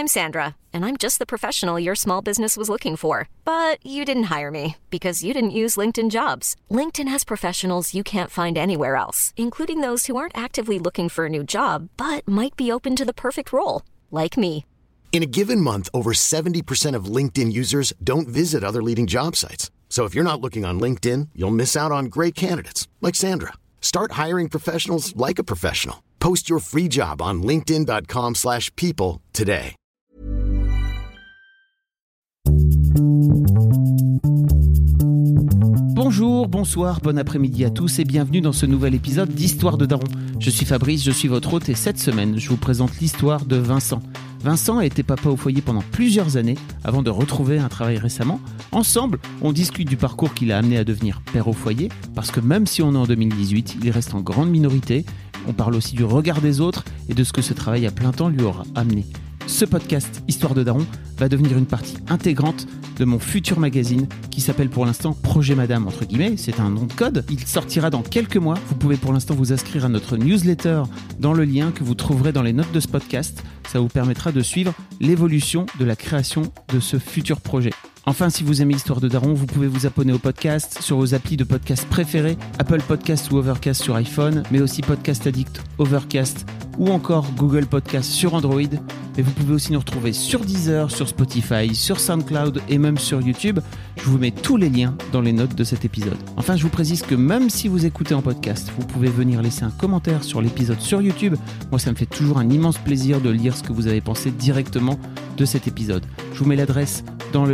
I'm Sandra, and I'm just the professional your small business was looking for. But you didn't hire me because you didn't use LinkedIn Jobs. LinkedIn has professionals you can't find anywhere else, including those who aren't actively looking for a new job, but might be open to the perfect role, like me. In a given month, over 70% of LinkedIn users don't visit other leading job sites. So if you're not looking on LinkedIn, you'll miss out on great candidates like Sandra. Start hiring professionals like a professional. Post your free job on linkedin.com/people today. Bonjour, bonsoir, bon après-midi à tous et bienvenue dans ce nouvel épisode d'Histoire de Daron. Je suis Fabrice, je suis votre hôte et cette semaine, je vous présente l'histoire de Vincent. Vincent a été papa au foyer pendant plusieurs années avant de retrouver un travail récemment. Ensemble, on discute du parcours qui l'a amené à devenir père au foyer parce que même si on est en 2018, il reste en grande minorité. On parle aussi du regard des autres et de ce que ce travail à plein temps lui aura amené. Ce podcast, Histoire de Daron, va devenir une partie intégrante de mon futur magazine qui s'appelle pour l'instant Projet Madame, entre guillemets, c'est un nom de code. Il sortira dans quelques mois. Vous pouvez pour l'instant vous inscrire à notre newsletter dans le lien que vous trouverez dans les notes de ce podcast. Ça vous permettra de suivre l'évolution de la création de ce futur projet. Enfin, si vous aimez Histoire de Daron, vous pouvez vous abonner au podcast sur vos applis de podcast préférés, Apple Podcast ou Overcast sur iPhone, mais aussi Podcast Addict, Overcast ou encore Google Podcast sur Android. Et vous pouvez aussi nous retrouver sur Deezer, sur Spotify, sur SoundCloud et même sur YouTube. Je vous mets tous les liens dans les notes de cet épisode. Enfin, je vous précise que même si vous écoutez en podcast, vous pouvez venir laisser un commentaire sur l'épisode sur YouTube. Moi, ça me fait toujours un immense plaisir de lire ce que vous avez pensé directement de cet épisode. Je vous mets l'adresse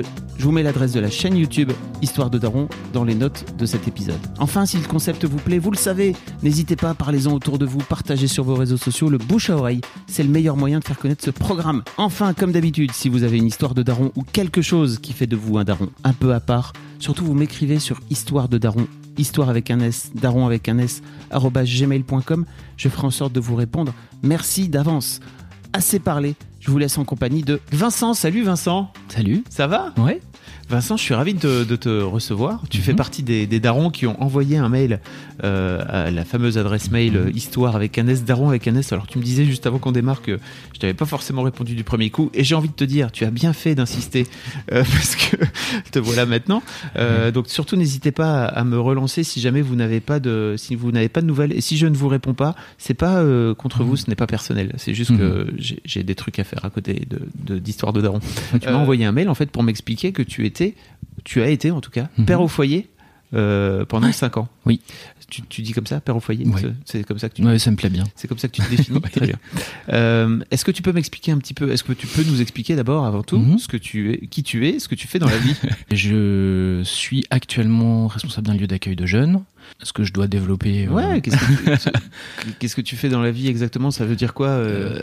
de la chaîne YouTube Histoire de Daron dans les notes de cet épisode. Enfin, si le concept vous plaît, vous le savez, n'hésitez pas, parlez-en autour de vous, partagez sur vos réseaux sociaux, le bouche à oreille, c'est le meilleur moyen de faire connaître ce programme. Enfin, comme d'habitude, si vous avez une histoire de daron ou quelque chose qui fait de vous un daron un peu à part, surtout vous m'écrivez sur Histoire de Daron, histoire avec un S, daron avec un S, @gmail.com, je ferai en sorte de vous répondre. Merci d'avance. Assez parlé, je vous laisse en compagnie de Vincent. Salut Vincent. Salut. Ça va ? Ouais. Vincent, je suis ravi de te recevoir. Tu fais partie des darons qui ont envoyé un mail à la fameuse adresse mail histoire avec un S, daron avec un S. Alors tu me disais juste avant qu'on démarre que je t'avais pas forcément répondu du premier coup et j'ai envie de te dire, tu as bien fait d'insister parce que te voilà maintenant. Donc surtout n'hésitez pas à me relancer si jamais vous n'avez pas de nouvelles et si je ne vous réponds pas, c'est pas contre vous, ce n'est pas personnel. C'est juste que j'ai des trucs à faire à côté d'histoire de daron. Tu m'as envoyé un mail en fait pour m'expliquer que tu as été en tout cas père au foyer pendant 5 ans. Oui. Tu dis comme ça, père au foyer. Oui. C'est comme ça que Ouais, ça me plaît bien. C'est comme ça que tu te définis. Très bien. Est-ce que tu peux m'expliquer un petit peu, est-ce que tu peux nous expliquer d'abord avant tout qui tu es, ce que tu fais dans la vie? Je suis actuellement responsable d'un lieu d'accueil de jeunes. Est-ce que je dois développer Ouais, qu'est-ce que tu fais dans la vie exactement? Ça veut dire quoi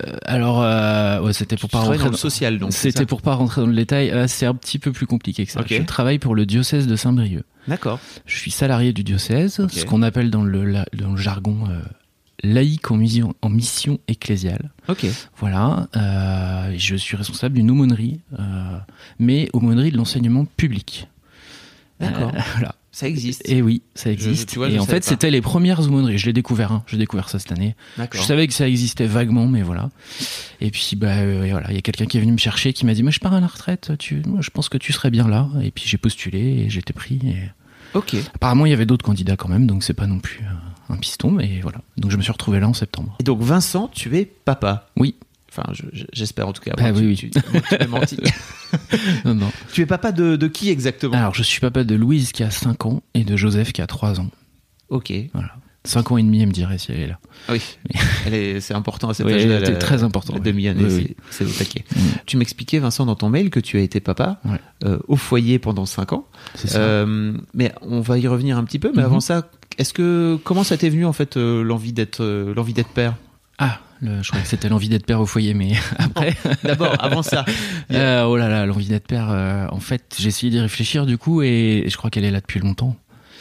c'était pour pas rentrer rentrer dans le social, donc. C'était pour pas rentrer dans le détail. C'est un petit peu plus compliqué que ça. Okay. Je travaille pour le diocèse de Saint-Brieuc. D'accord. Je suis salarié du diocèse, ce qu'on appelle dans le jargon laïque en mission ecclésiale. Ok. Voilà. Je suis responsable d'une aumônerie, mais aumônerie de l'enseignement public. D'accord. Voilà. Ça existe. Et oui, ça existe. Et en fait, c'était les premières aumôneries. Je l'ai découvert. J'ai découvert ça cette année. D'accord. Je savais que ça existait vaguement, mais voilà. Et puis, voilà, il y a quelqu'un qui est venu me chercher, qui m'a dit, moi, je pars à la retraite. Moi, je pense que tu serais bien là. Et puis, j'ai postulé et j'ai été pris. Ok. Apparemment, il y avait d'autres candidats quand même, donc c'est pas non plus un piston, mais voilà. Donc, je me suis retrouvé là en septembre. Et donc, Vincent, tu es papa. Oui. Enfin, j'espère en tout cas. Oui. Tu m'as menti. Non. Tu es papa de qui exactement? Alors, je suis papa de Louise qui a 5 ans et de Joseph qui a 3 ans. Ok. Voilà. 5 ans et demi, elle me dirait si elle est là. Oui, c'est important à cet oui, âge-là. C'est très important. La demi-année, oui. c'est au taquet. Tu m'expliquais, Vincent, dans ton mail que tu as été papa au foyer pendant 5 ans. C'est ça. Mais on va y revenir un petit peu. Mais avant ça, comment ça t'est venu en fait l'envie d'être père? Je crois que c'était l'envie d'être père au foyer, mais après. D'abord, avant ça. Oh là là, l'envie d'être père. En fait, j'ai essayé d'y réfléchir du coup, et je crois qu'elle est là depuis longtemps.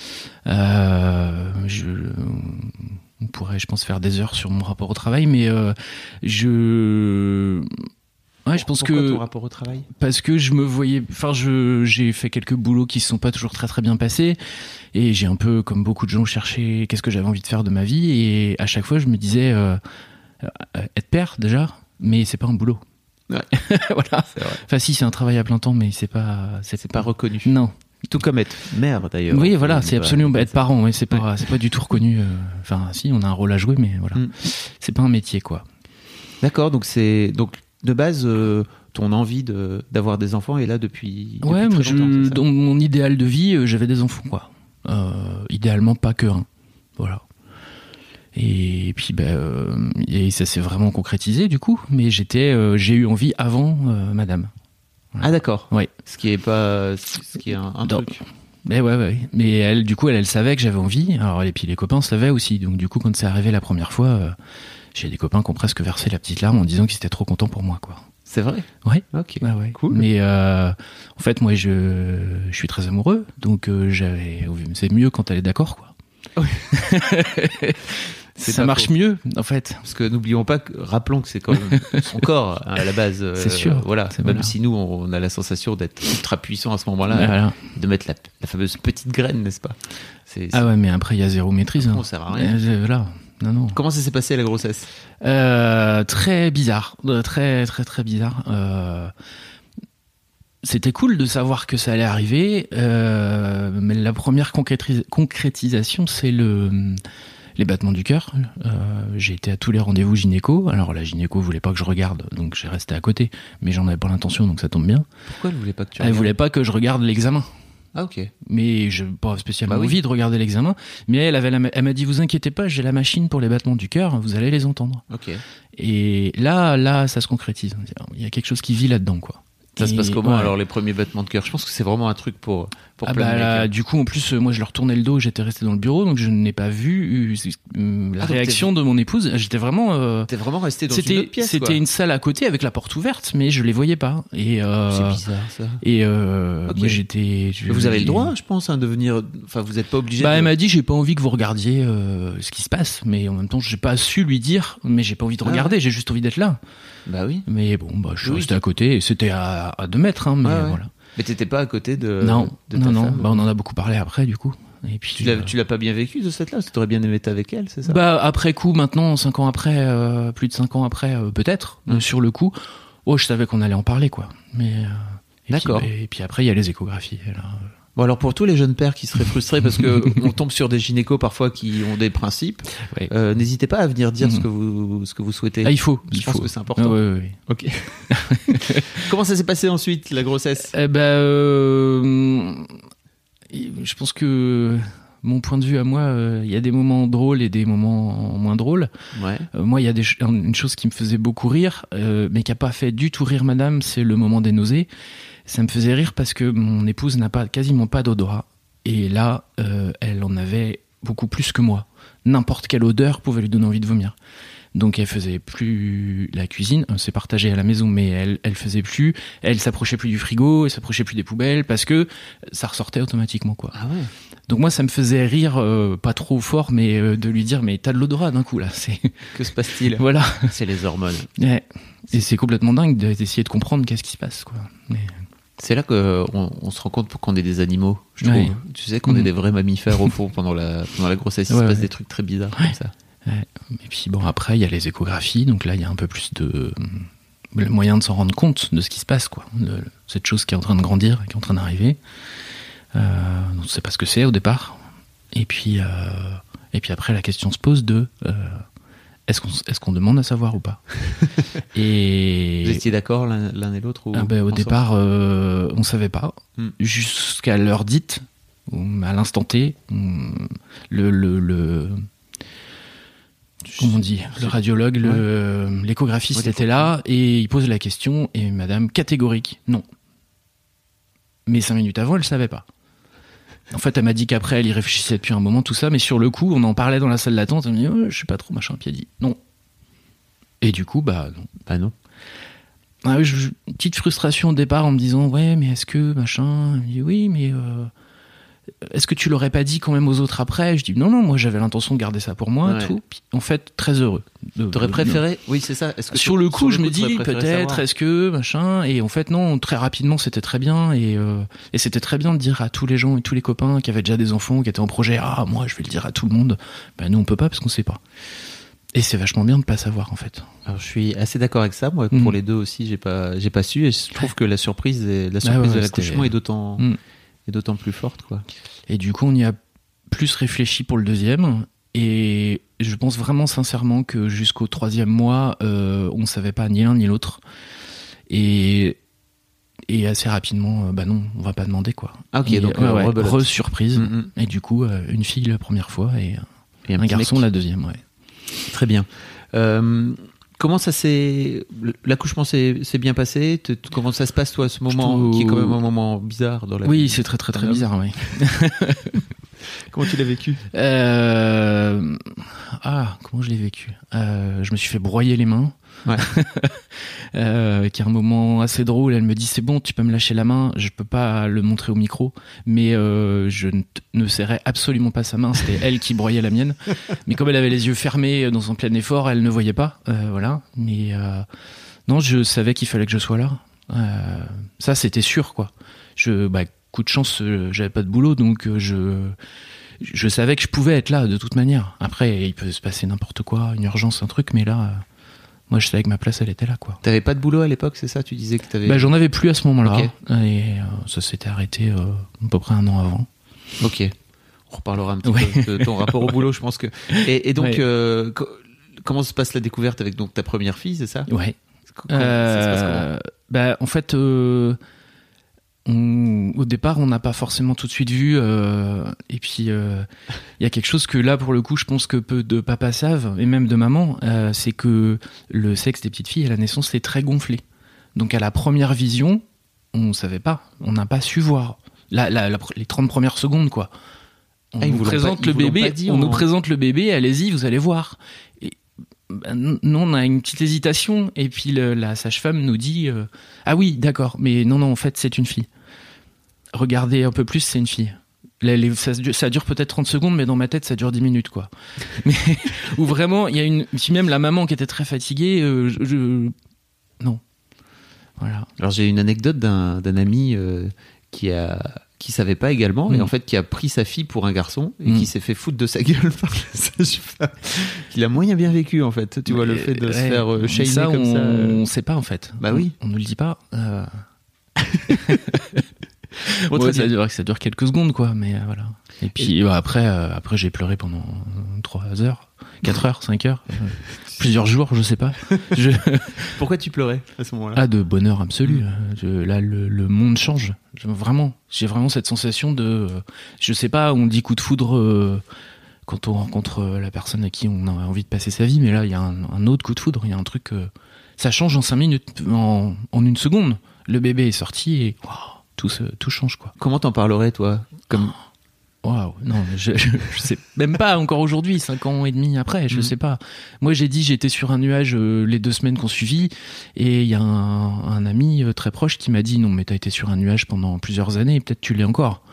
On pourrait, je pense, faire des heures sur mon rapport au travail, mais je pense Pourquoi que ton rapport au travail? Parce que je me voyais, j'ai fait quelques boulots qui se sont pas toujours très très bien passés, et j'ai un peu, comme beaucoup de gens, cherché qu'est-ce que j'avais envie de faire de ma vie, et à chaque fois je me disais être père déjà, mais c'est pas un boulot. Ouais. Voilà. C'est vrai. Enfin, si, c'est un travail à plein temps, mais c'est pas reconnu. Non. Tout comme être mère, d'ailleurs. Oui, voilà, c'est absolument être parent. Oui, c'est pas du tout reconnu. Enfin, si, on a un rôle à jouer, mais voilà, c'est pas un métier, quoi. D'accord, donc de base, ton envie d'avoir des enfants est là depuis Ouais, très moi, longtemps, c'est ça dans mon idéal de vie, j'avais des enfants, quoi. Idéalement, pas que un. Voilà. Et puis, et ça s'est vraiment concrétisé, du coup. Mais j'ai eu envie avant madame. Voilà. Ah, d'accord. Oui. Ce qui est un truc. Mais ouais. Mais elle, du coup, elle savait que j'avais envie. Alors, et puis les copains savaient aussi. Donc, du coup, quand c'est arrivé la première fois, j'ai des copains qui ont presque versé la petite larme en disant qu'ils étaient trop contents pour moi, quoi. C'est vrai? Ouais. Ok. Bah ouais. Cool. Mais en fait, moi, je suis très amoureux. Donc, c'est mieux quand elle est d'accord, quoi. Oui. Ça marche mieux, en fait. Parce que n'oublions pas, rappelons que c'est quand même son corps à la base. C'est sûr. Voilà. Même si nous, on a la sensation d'être ultra puissant à ce moment-là, voilà. de mettre la fameuse petite graine, n'est-ce pas? Ah ouais, mais après, il y a zéro maîtrise. Après, on sert à rien. Voilà. Non. Comment ça s'est passé la grossesse? Très bizarre. Très, très, très bizarre. C'était cool de savoir que ça allait arriver, mais la première concrétisation, c'est les battements du cœur. J'ai été à tous les rendez-vous gynéco. Alors la gynéco voulait pas que je regarde, donc j'ai resté à côté. Mais j'en avais pas l'intention, donc ça tombe bien. Pourquoi elle voulait pas que tu regardes? Elle voulait pas que je regarde l'examen. Ah, ok. Mais je n'ai pas spécialement envie de regarder l'examen. Mais elle m'a dit, vous inquiétez pas, j'ai la machine pour les battements du cœur, vous allez les entendre. Ok. Et là, ça se concrétise. Il y a quelque chose qui vit là-dedans, quoi. Ça se passe comment alors les premiers battements de cœur? Je pense que c'est vraiment un truc pour plein de mecs. Du coup, en plus, moi je leur tournais le dos, j'étais resté dans le bureau, donc je n'ai pas vu la réaction de mon épouse. J'étais vraiment. T'es vraiment resté dans une autre pièce. C'était une salle à côté avec la porte ouverte, mais je les voyais pas. Et c'est bizarre ça. Et okay. moi j'étais. Vous avez le droit, je pense, de venir. Enfin, vous n'êtes pas obligé. Elle m'a dit, j'ai pas envie que vous regardiez ce qui se passe, mais en même temps, j'ai pas su lui dire, mais j'ai pas envie de regarder, j'ai juste envie d'être là. Bah oui. Mais bon, je suis resté à côté, et c'était à 2 mètres, hein, mais voilà. Mais t'étais pas à côté de non, de ta femme. On en a beaucoup parlé après, du coup. Et puis, tu l'as pas bien vécu de cette là? Tu aurais bien aimé être avec elle, c'est ça? Après coup, maintenant, 5 ans après, plus de 5 ans après, peut-être, sur le coup, je savais qu'on allait en parler, quoi. Mais, d'accord. Et puis après, il y a les échographies. Là, Bon, alors pour tous les jeunes pères qui seraient frustrés parce que on tombe sur des gynécos parfois qui ont des principes, n'hésitez pas à venir dire ce que vous souhaitez. Ah, il faut. Je pense que c'est important. Oui. Ok. Comment ça s'est passé ensuite, la grossesse? Je pense que mon point de vue à moi, il y a des moments drôles et des moments moins drôles. Ouais. Moi, il y a une chose qui me faisait beaucoup rire, mais qui n'a pas fait du tout rire madame, c'est le moment des nausées. Ça me faisait rire parce que mon épouse n'a quasiment pas d'odorat. Et là, elle en avait beaucoup plus que moi. N'importe quelle odeur pouvait lui donner envie de vomir. Donc elle faisait plus la cuisine, on s'est partagé à la maison, mais elle faisait plus, elle s'approchait plus du frigo, elle s'approchait plus des poubelles parce que ça ressortait automatiquement, quoi. Ah ouais. Donc moi ça me faisait rire, pas trop fort, mais de lui dire mais t'as de l'odorat d'un coup là. Que se passe-t-il? Voilà. C'est les hormones. Ouais. Et c'est complètement dingue d'essayer de comprendre qu'est-ce qui se passe, quoi. Mais... C'est là qu'on se rend compte qu'on est des animaux, je trouve. Ouais. Tu sais qu'on est des vrais mammifères au fond pendant la grossesse. Il se passe des trucs très bizarres comme ça. Ouais. Et puis bon, après il y a les échographies, donc là il y a un peu plus de moyen de s'en rendre compte de ce qui se passe, quoi. Cette chose qui est en train de grandir, qui est en train d'arriver. On ne sait pas ce que c'est au départ. Et puis après la question se pose de est-ce qu'on demande à savoir ou pas? Et vous étiez d'accord l'un et l'autre au départ, on savait pas. Jusqu'à l'heure dite, à l'instant T, comment on dit, le radiologue, l'échographiste était là et il pose la question et madame catégorique, non. Mais 5 minutes avant, elle savait pas. En fait, elle m'a dit qu'après, elle y réfléchissait depuis un moment, tout ça, mais sur le coup, on en parlait dans la salle d'attente, elle m'a dit, je sais pas trop, machin, puis elle dit, non. Et du coup, non. Bah non. Ah, une petite frustration au départ en me disant, ouais, mais est-ce que, machin, elle me dit, oui, mais est-ce que tu l'aurais pas dit quand même aux autres après? Je dis, non, moi j'avais l'intention de garder ça pour moi, tout. Puis, en fait, très heureux. T'aurais préféré? Oui, c'est ça. Est-ce que sur le coup, je me dis, peut-être, est-ce que, machin, et en fait, non, très rapidement, c'était très bien, et c'était très bien de dire à tous les gens et tous les copains qui avaient déjà des enfants, qui étaient en projet, moi, je vais le dire à tout le monde. Nous, on peut pas parce qu'on sait pas. Et c'est vachement bien de pas savoir en fait. Alors, je suis assez d'accord avec ça. Moi, pour les deux aussi, j'ai pas su. Et je trouve que la surprise de l'accouchement est d'autant plus forte, quoi. Et du coup, on y a plus réfléchi pour le deuxième. Et je pense vraiment sincèrement que jusqu'au 3e mois, on savait pas ni l'un ni l'autre. Et assez rapidement, non, on va pas demander, quoi. Ah, ok, donc re-surprise. Et du coup, une fille la première fois et un garçon la deuxième, ouais. Très bien. Comment ça l'accouchement s'est bien passé? Comment ça se passe, toi, ce moment qui est quand même un moment bizarre dans la vie? Oui, c'est très très très bizarre, oui. Comment tu l'as vécu? Comment je l'ai vécu? Je me suis fait broyer les mains. Ouais. Qui est un moment assez drôle. Elle me dit: c'est bon, tu peux me lâcher la main. Je peux pas le montrer au micro, mais je ne serrais absolument pas sa main. C'était elle qui broyait la mienne. Mais comme elle avait les yeux fermés dans son plein effort, elle ne voyait pas. Voilà. Mais non, je savais qu'il fallait que je sois là. Ça, c'était sûr, quoi. Coup de chance, j'avais pas de boulot, donc je savais que je pouvais être là de toute manière. Après, il peut se passer n'importe quoi, une urgence, un truc, mais là, moi, je savais que ma place, elle était là, quoi. T'avais pas de boulot à l'époque, c'est ça? Tu disais que t'avais... J'en avais plus à ce moment-là. Okay. Et ça s'était arrêté à peu près 1 an avant. Ok. On reparlera un petit peu de ton rapport au boulot, je pense que... Et donc, comment se passe la découverte avec donc, ta première fille, c'est ça? Ouais. Ça se passe comment? En fait... au départ, on n'a pas forcément tout de suite vu, et puis il y a quelque chose que là, pour le coup, je pense que peu de papas savent, et même de mamans, c'est que le sexe des petites filles à la naissance est très gonflé. Donc à la première vision, on savait pas, on n'a pas su voir. Les 30 premières secondes, quoi. On nous présente le bébé, allez-y, vous allez voir. Et, nous, on a une petite hésitation, et puis la sage-femme nous dit ah oui, d'accord, mais non, en fait, c'est une fille. Regardez un peu plus, c'est une fille. Ça dure peut-être 30 secondes, mais dans ma tête, ça dure 10 minutes, quoi. Mais où vraiment, il y a puis même la maman qui était très fatiguée, non. Voilà. Alors, j'ai une anecdote d'un ami qui savait pas également, et en fait qui a pris sa fille pour un garçon et qui s'est fait foutre de sa gueule par la sage-femme. Il a moyen bien vécu, en fait. Tu vois, le fait de se faire shamer ça, comme ça. On sait pas, en fait. Bah oui. On nous le dit pas. Ça dure quelques secondes, quoi, mais voilà. Et puis après j'ai pleuré pendant 3 heures, 4 heures, 5 heures, plusieurs jours, je sais pas. Pourquoi tu pleurais à ce moment-là? De bonheur absolu. Là, le monde change. J'ai vraiment cette sensation de, je sais pas, on dit coup de foudre quand on rencontre la personne à qui on a envie de passer sa vie, mais là, il y a un autre coup de foudre. Il y a un truc, ça change en 5 minutes, en 1 seconde. Le bébé est sorti et tout change, quoi. Comment t'en parlerais, toi? Waouh, non, je sais même pas encore aujourd'hui, 5 ans et demi après, je sais pas. Moi, j'étais sur un nuage les 2 semaines qu'on suivit, et il y a un ami très proche qui m'a dit: non, mais t'as été sur un nuage pendant plusieurs années, peut-être tu l'es encore.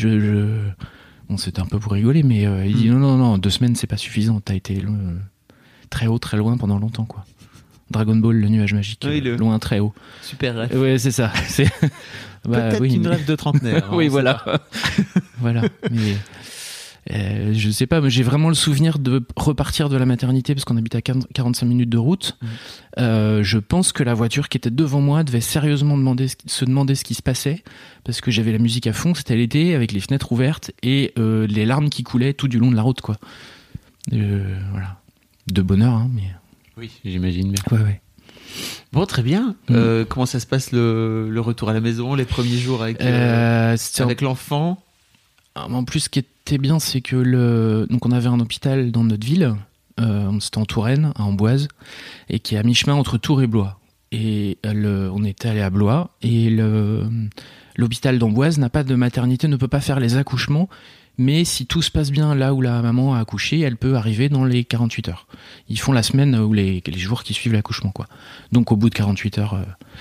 Bon, c'était un peu pour rigoler, mais il dit non, 2 semaines c'est pas suffisant, t'as été très haut, très loin pendant longtemps, quoi. Dragon Ball, le nuage magique, loin, très haut. Super rêve. Ouais, c'est ça. Peut-être une rêve de trentenaire. Oui, voilà. Voilà. Mais je sais pas, mais j'ai vraiment le souvenir de repartir de la maternité parce qu'on habite à 45 minutes de route. Je pense que la voiture qui était devant moi devait sérieusement se demander ce qui se passait, parce que j'avais la musique à fond, c'était l'été, avec les fenêtres ouvertes et les larmes qui coulaient tout du long de la route, quoi. Voilà. De bonheur, hein, mais... Oui, j'imagine bien. Ouais. Bon, très bien. Comment ça se passe le retour à la maison, les premiers jours avec l'enfant? En plus, ce qui était bien, c'est que donc on avait un hôpital dans notre ville, c'était en Touraine, à Amboise, et qui est à mi-chemin entre Tours et Blois. Et on était allé à Blois, et l'hôpital d'Amboise n'a pas de maternité, ne peut pas faire les accouchements. Mais si tout se passe bien là où la maman a accouché, elle peut arriver dans les 48 heures. Ils font la semaine ou les jours qui suivent l'accouchement, quoi. Donc au bout de 48 heures,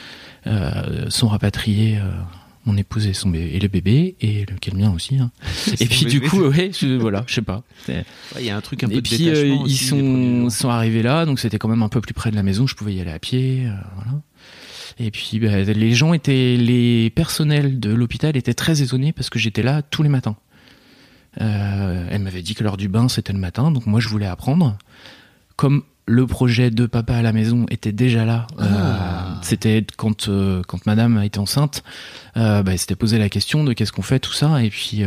sont rapatriés mon épouse et le bébé, et le mien aussi. Hein. Et puis du coup, je sais pas. Il y a un truc un peu de détachement. Et puis ils sont arrivés là, donc c'était quand même un peu plus près de la maison, je pouvais y aller à pied, voilà. Et puis les personnels de l'hôpital étaient très étonnés parce que j'étais là tous les matins. Elle m'avait dit que l'heure du bain c'était le matin, donc moi je voulais apprendre. Comme le projet de papa à la maison était déjà là. C'était quand madame a été enceinte, elle s'était posé la question de qu'est-ce qu'on fait, tout ça. Et puis,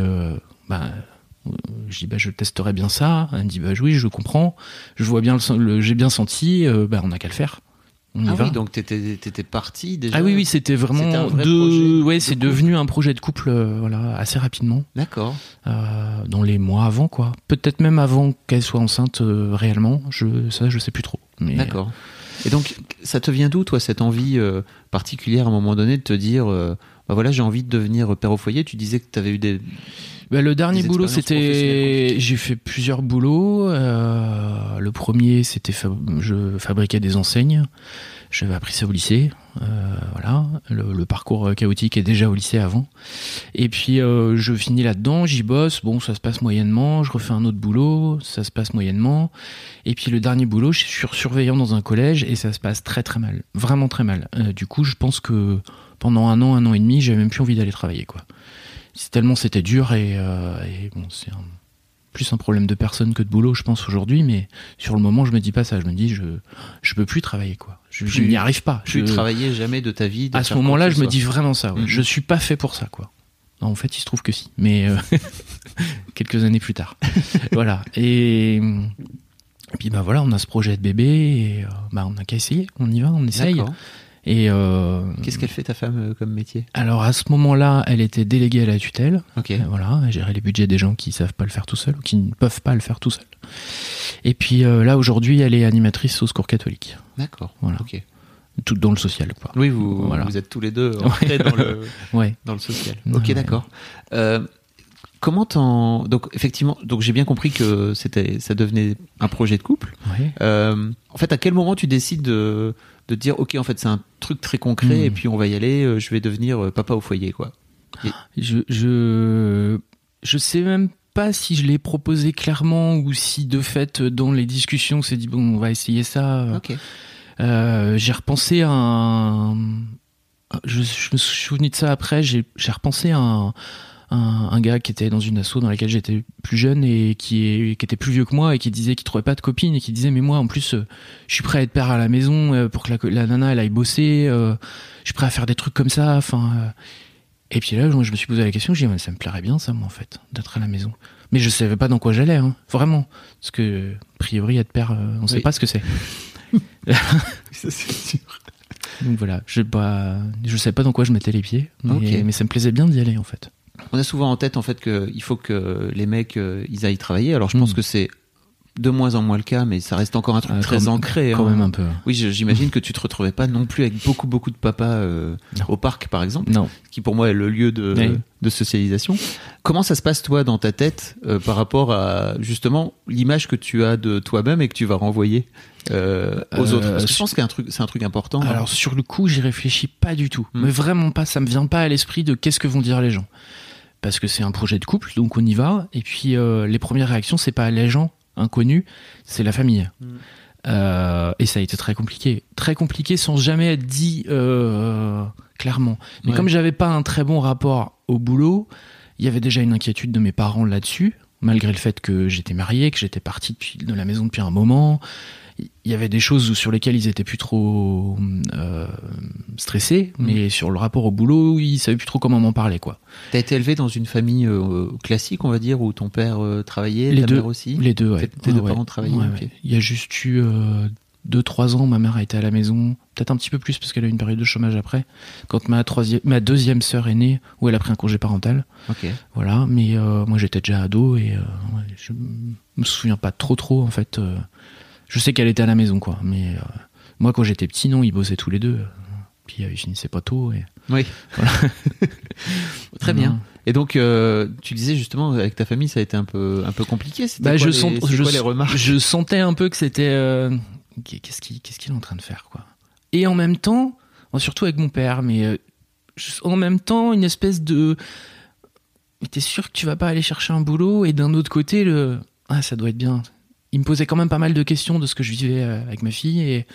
je dis, je testerai bien ça. Elle me dit, oui, je comprends. Je vois bien j'ai bien senti. On n'a qu'à le faire. On y va. Oui, donc t'étais parti déjà. Ah oui, c'était vraiment c'est devenu un projet de couple, assez rapidement. D'accord. Dans les mois avant, quoi. Peut-être même avant qu'elle soit enceinte réellement. Je sais plus trop. Mais, d'accord. Et donc, ça te vient d'où, toi, cette envie particulière à un moment donné de te dire, j'ai envie de devenir père au foyer. Tu disais que tu avais eu le dernier boulot, c'était... J'ai fait plusieurs boulots. Le premier, c'était je fabriquais des enseignes. J'avais appris ça au lycée. Le parcours chaotique est déjà au lycée avant. Et puis, je finis là-dedans, j'y bosse. Bon, ça se passe moyennement. Je refais un autre boulot, ça se passe moyennement. Et puis, le dernier boulot, je suis surveillant dans un collège et ça se passe très très mal. Vraiment très mal. Du coup, je pense que pendant un an et demi, j'avais même plus envie d'aller travailler, quoi. Tellement c'était dur et c'est plus un problème de personne que de boulot, je pense, aujourd'hui, mais sur le moment, je me dis pas ça. Je me dis, je peux plus travailler, quoi. Je n'y arrive pas. Plus travailler jamais de ta vie. À ce moment-là, je me dis vraiment ça. Ouais. Je suis pas fait pour ça, quoi. Non, en fait, il se trouve que si, mais quelques années plus tard. Voilà. Et puis on a ce projet de bébé et on n'a qu'à essayer. On y va, on essaye. D'accord. Et qu'est-ce qu'elle fait, ta femme, comme métier ? Alors à ce moment-là, elle était déléguée à la tutelle. Ok. Elle gérait les budgets des gens qui savent pas le faire tout seul ou qui ne peuvent pas le faire tout seul. Et puis là aujourd'hui, elle est animatrice au Secours catholique. D'accord. Voilà. Ok. Tout dans le social, quoi. Oui, vous êtes tous les deux entrés dans le social. Ok, d'accord. Donc effectivement, j'ai bien compris que ça devenait un projet de couple. Ouais. En fait, à quel moment tu décides de dire ok, en fait c'est un truc très concret et puis on va y aller, je vais devenir papa au foyer, quoi. Je sais même pas si je l'ai proposé clairement ou si de fait dans les discussions on s'est dit on va essayer ça. Ok. J'ai repensé à je me suis souvenu de ça après. J'ai repensé à un gars qui était dans une asso dans laquelle j'étais plus jeune et qui était plus vieux que moi et qui disait qu'il trouvait pas de copine et qui disait mais moi en plus je suis prêt à être père à la maison pour que la nana elle aille bosser, je suis prêt à faire des trucs comme ça, et puis là je me suis posé la question, j'ai dit ça me plairait bien ça, moi, en fait, d'être à la maison, mais je savais pas dans quoi j'allais, vraiment, parce que a priori être père on sait pas ce que c'est. Ça, c'est sûr. Donc voilà, je savais pas dans quoi je mettais les pieds, mais ça me plaisait bien d'y aller, en fait. On a souvent en tête, en fait, qu'il faut que les mecs ils aillent travailler. Alors je pense que c'est de moins en moins le cas, mais ça reste encore un truc très ancré. Quand même un peu. Oui, j'imagine que tu te retrouvais pas non plus avec beaucoup de papas au parc, par exemple. Non. Qui pour moi est le lieu de socialisation. Comment ça se passe, toi, dans ta tête par rapport à justement l'image que tu as de toi-même et que tu vas renvoyer aux autres? Parce que je pense que c'est un truc important. Alors sur le coup, j'y réfléchis pas du tout. Mais vraiment pas, ça me vient pas à l'esprit de qu'est-ce que vont dire les gens. Parce que c'est un projet de couple, donc on y va. Et puis les premières réactions, c'est pas les gens inconnus, c'est la famille. Et ça a été très compliqué sans jamais être dit clairement. Mais comme j'avais pas un très bon rapport au boulot, il y avait déjà une inquiétude de mes parents là-dessus, malgré le fait que j'étais marié, que j'étais parti de la maison depuis un moment. Il y avait des choses sur lesquelles ils étaient plus trop stressés, mais sur le rapport au boulot, ils savaient plus trop comment m'en parler, quoi. T'as été élevé dans une famille classique, on va dire, où ton père travaillait, ta mère aussi? Les deux, ouais. Tes deux parents travaillaient. Okay. Il y a juste eu 2-3 ans, ma mère a été à la maison, peut-être un petit peu plus parce qu'elle a eu une période de chômage après, quand ma deuxième sœur est née, où elle a pris un congé parental. Ok. Voilà, mais moi j'étais déjà ado et je me souviens pas trop en fait. Je sais qu'elle était à la maison, quoi, mais moi quand j'étais petit, non, ils bossaient tous les deux, puis ils finissaient pas tôt. Et... Oui. Voilà. Très bien. Et donc, tu disais justement, avec ta famille, ça a été un peu compliqué. C'était quoi les remarques? Je sentais un peu que c'était qu'est-ce qu'il est en train de faire, quoi. Et en même temps, surtout avec mon père, mais en même temps, une espèce de mais t'es sûr que tu vas pas aller chercher un boulot? Et d'un autre côté, ça doit être bien. Il me posait quand même pas mal de questions de ce que je vivais avec ma fille et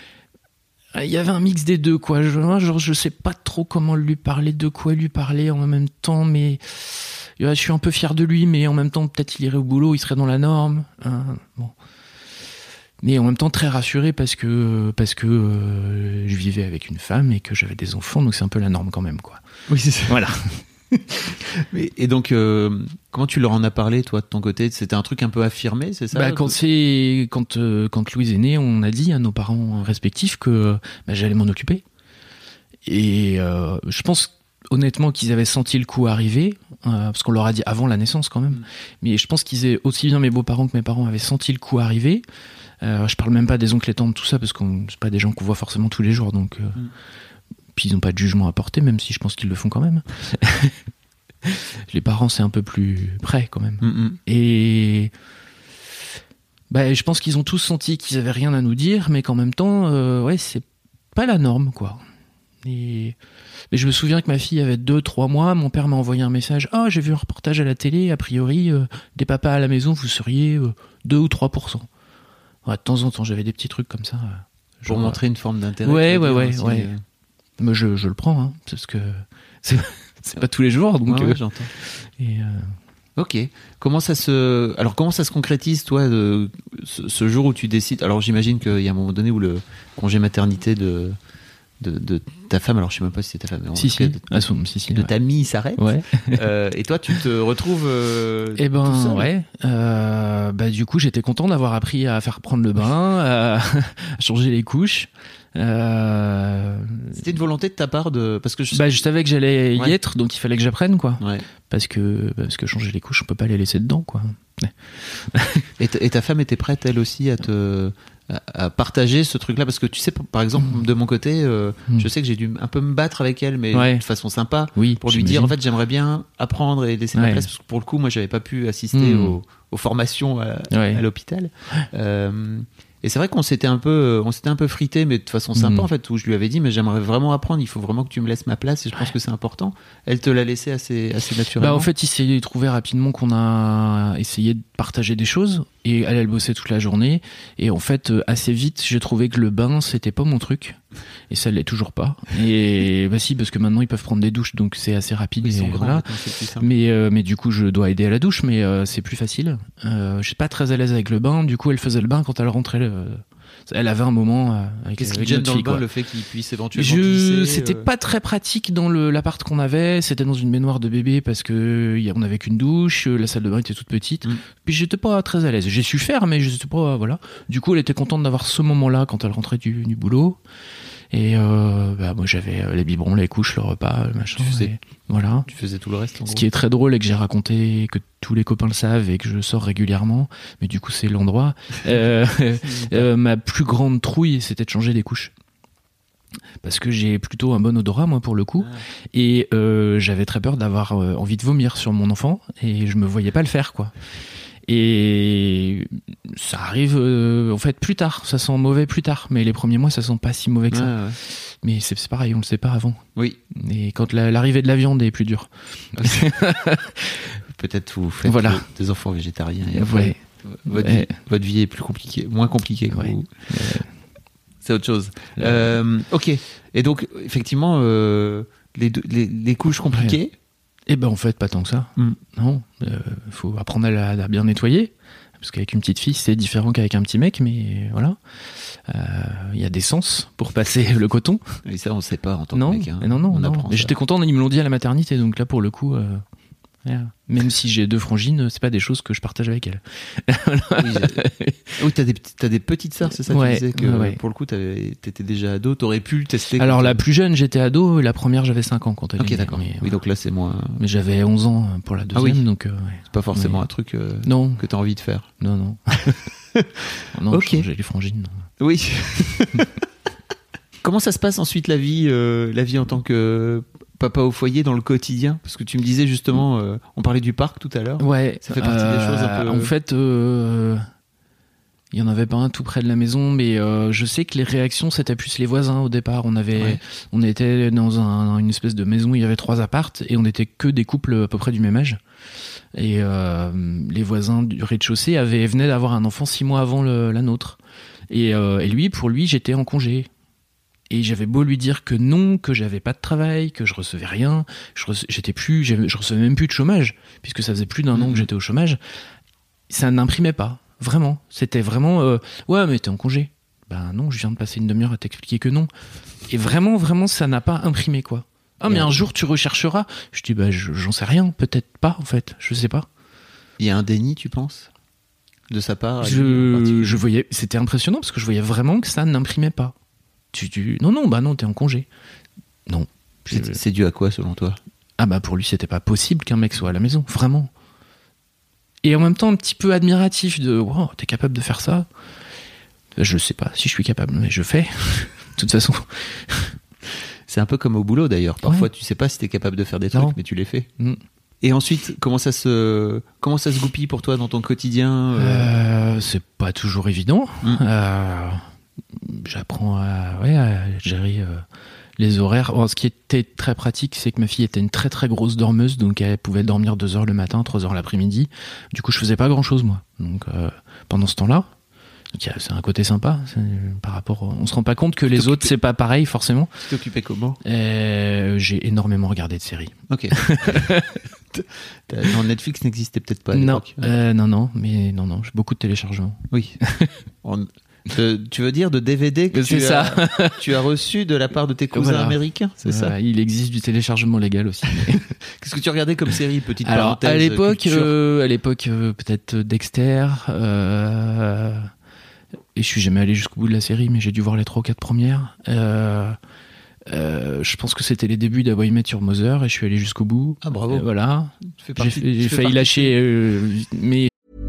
il y avait un mix des deux, quoi. Je sais pas trop comment lui parler, de quoi lui parler en même temps, mais je suis un peu fier de lui, mais en même temps peut-être il irait au boulot, il serait dans la norme. Bon. mais en même temps très rassuré parce que je vivais avec une femme et que j'avais des enfants, donc c'est un peu la norme quand même, quoi. Oui, c'est ça. Voilà. Et donc, comment tu leur en as parlé, toi, de ton côté? C'était un truc un peu affirmé, c'est ça? Quand Louise est née, on a dit à nos parents respectifs que j'allais m'en occuper. Et je pense honnêtement qu'ils avaient senti le coup arriver, parce qu'on leur a dit avant la naissance quand même. Mais je pense qu'ils aussi bien mes beaux-parents que mes parents avaient senti le coup arriver. Je parle même pas des oncles et tantes, tout ça, parce que c'est pas des gens qu'on voit forcément tous les jours, donc... Puis ils n'ont pas de jugement à porter, même si je pense qu'ils le font quand même. Les parents, c'est un peu plus près quand même. Et je pense qu'ils ont tous senti qu'ils avaient rien à nous dire, mais qu'en même temps, c'est pas la norme, quoi. Mais je me souviens que ma fille avait 2-3 mois, mon père m'a envoyé un message. « j'ai vu un reportage à la télé, a priori, des papas à la maison, vous seriez 2 ou 3%. » De temps en temps, j'avais des petits trucs comme ça. Pour montrer une forme d'intérêt. Ouais. Mais je le prends, hein, parce que c'est pas tous les jours, donc. J'entends. Ok. Comment ça se concrétise, toi, ce jour où tu décides? Alors, j'imagine qu'il y a un moment donné où le congé maternité de ta femme, alors je sais même pas si c'est ta femme, mais de ta mie s'arrête. Ouais. Et toi, tu te retrouves tout seul. Ouais. Du coup, j'étais content d'avoir appris à faire prendre le bain, à changer les couches. C'était une volonté de ta part parce que je savais que j'allais y être, donc il fallait que j'apprenne, quoi. Ouais. Parce que changer les couches, on peut pas les laisser dedans, quoi. Et ta femme était prête, elle aussi, à partager ce truc-là, parce que tu sais, par exemple, de mon côté, je sais que j'ai dû un peu me battre avec elle, mais de façon sympa, pour lui dire, en fait, j'aimerais bien apprendre et laisser ma place, parce que pour le coup, moi, j'avais pas pu assister aux formations à l'hôpital. Et c'est vrai qu'on s'était un peu frité, mais de façon sympa, en fait, où je lui avais dit, mais j'aimerais vraiment apprendre, il faut vraiment que tu me laisses ma place, et je pense que c'est important. Elle te l'a laissé assez naturellement. En fait, il s'est trouvé rapidement qu'on a essayé de partager des choses, et elle bossait toute la journée, et en fait, assez vite, j'ai trouvé que le bain, c'était pas mon truc, et ça l'est toujours pas. Et si, parce que maintenant, ils peuvent prendre des douches, donc c'est assez rapide. Ils sont grands, voilà. c'est plus simple. Mais du coup, je dois aider à la douche, mais c'est plus facile. Je suis pas très à l'aise avec le bain, du coup, elle faisait le bain quand elle rentrait. Elle avait un moment avec Qu'est-ce qui avec gêne notre dans fille, le bain, quoi. le fait qu'il puisse éventuellement glisser, C'était pas très pratique dans l'appart qu'on avait. C'était dans une baignoire de bébé parce que on avait qu'une douche, la salle de bain était toute petite. Puis j'étais pas très à l'aise. J'ai su faire, mais je sais pas, voilà. Du coup, elle était contente d'avoir ce moment-là quand elle rentrait du boulot. Et moi j'avais les biberons, les couches, le repas, le machin. Voilà. Tu faisais tout le reste, en gros. Ce qui est très drôle et que j'ai raconté, que tous les copains le savent et que je sors régulièrement, mais du coup c'est l'endroit. Ma plus grande trouille, c'était de changer des couches. Parce que j'ai plutôt un bon odorat, moi, pour le coup. Et j'avais très peur d'avoir envie de vomir sur mon enfant et je me voyais pas le faire, quoi. Et ça arrive en fait plus tard, ça sent mauvais plus tard, mais les premiers mois ça sent pas si mauvais que ça. Ouais. Mais c'est pareil, on le sait pas avant. Oui. Et quand l'arrivée de la viande est plus dure. Peut-être vous faites des enfants végétariens et après, votre vie est plus compliquée, moins compliquée que vous. C'est autre chose. Ok. Et donc effectivement les couches compliquées. Eh ben en fait pas tant que ça. Non, faut apprendre à la bien nettoyer, parce qu'avec une petite fille c'est différent qu'avec un petit mec, mais voilà. Il y a des sens pour passer le coton. Et ça on sait pas en tant que mec. Non. Mais j'étais content, ils me l'ont dit à la maternité, donc là pour le coup. Même si j'ai 2 frangines, c'est pas des choses que je partage avec elles. Oui, t'as des petites sœurs, c'est ça? Tu disais que pour le coup t'étais déjà ado, t'aurais pu le tester. Alors la plus jeune j'étais ado, et la première j'avais 5 ans quand elle est née. Ok, d'accord. Oui, donc là c'est moins. Mais j'avais 11 ans pour la deuxième, donc. C'est pas forcément un truc que t'as envie de faire. Non. Non, ok. J'ai les frangines. Oui. Comment ça se passe ensuite la vie en tant que papa au foyer dans le quotidien? Parce que tu me disais justement, on parlait du parc tout à l'heure. Ouais. Ça fait partie des choses un peu. En fait, il y en avait pas un tout près de la maison, mais je sais que les réactions c'était plus les voisins au départ. On était dans une espèce de maison où il y avait 3 appartes et on était que des couples à peu près du même âge. Et les voisins du rez-de-chaussée venaient d'avoir un enfant 6 mois avant la nôtre. Et pour lui, j'étais en congé. Et j'avais beau lui dire que non, que j'avais pas de travail, que je recevais rien, je recevais même plus de chômage, puisque ça faisait plus d'1 an que j'étais au chômage. Ça n'imprimait pas. vraiment. C'était vraiment ouais, mais t'es en congé. Ben non, je viens de passer une demi-heure à t'expliquer que non. Et vraiment, ça n'a pas imprimé, quoi. Ah, mais un jour tu rechercheras. Je dis, bah j'en sais rien, peut-être pas en fait, je sais pas. Il y a un déni, tu penses, de sa part? Je voyais, c'était impressionnant parce que je voyais vraiment que ça n'imprimait pas. Non, t'es en congé. Non. C'est dû à quoi selon toi? Ah bah pour lui c'était pas possible qu'un mec soit à la maison, vraiment. Et en même temps un petit peu admiratif de wow, t'es capable de faire ça? Je sais pas si je suis capable, mais je fais. De toute façon. C'est un peu comme au boulot d'ailleurs. Parfois tu sais pas si t'es capable de faire des trucs, mais tu les fais. Et ensuite, comment ça se goupille pour toi dans ton quotidien? C'est pas toujours évident. J'apprends à gérer les horaires. Alors, ce qui était très pratique, c'est que ma fille était une très très grosse dormeuse, donc elle pouvait dormir 2 heures le matin, 3 heures l'après-midi. Du coup, je faisais pas grand chose moi. Donc pendant ce temps-là, c'est un côté sympa par rapport. On se rend pas compte que les autres c'est pas pareil forcément. Tu t'occupais comment? J'ai énormément regardé de séries. Ok. Non, Netflix n'existait peut-être pas à l'époque. Non, j'ai beaucoup de téléchargements. Oui. Tu veux dire de DVD que tu as reçu de la part de tes cousins américains, c'est ça? Il existe du téléchargement légal aussi. Mais... Qu'est-ce que tu regardais comme série, petite Alors, parenthèse? à l'époque, peut-être Dexter. Et je suis jamais allé jusqu'au bout de la série, mais j'ai dû voir les 3 ou 4 premières. Je pense que c'était les débuts d'How I Met Your Mother et je suis allé jusqu'au bout. Ah bravo. Voilà. J'ai failli lâcher, mais.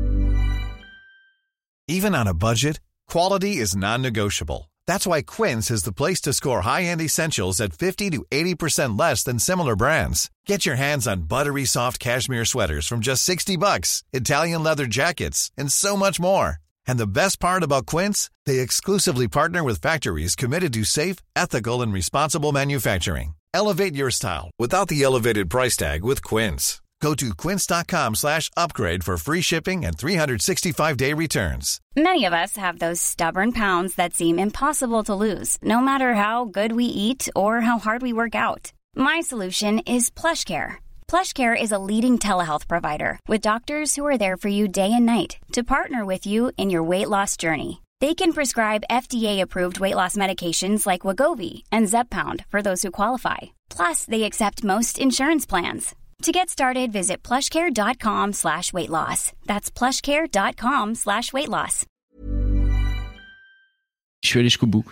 Even on a budget, quality is non-negotiable. That's why Quince is the place to score high-end essentials at 50 to 80% less than similar brands. Get your hands on buttery soft cashmere sweaters from just $60, Italian leather jackets, and so much more. And the best part about Quince, they exclusively partner with factories committed to safe, ethical, and responsible manufacturing. Elevate your style without the elevated price tag with Quince. Go to quince.com/upgrade for free shipping and 365-day returns. Many of us have those stubborn pounds that seem impossible to lose, no matter how good we eat or how hard we work out. My solution is PlushCare. PlushCare is a leading telehealth provider with doctors who are there for you day and night to partner with you in your weight loss journey. They can prescribe FDA-approved weight loss medications like Wegovy and Zepbound for those who qualify. Plus, they accept most insurance plans. To get started, visit plushcare.com/weightloss. That's plushcare.com/weightloss. Je suis allé jusqu'au bout.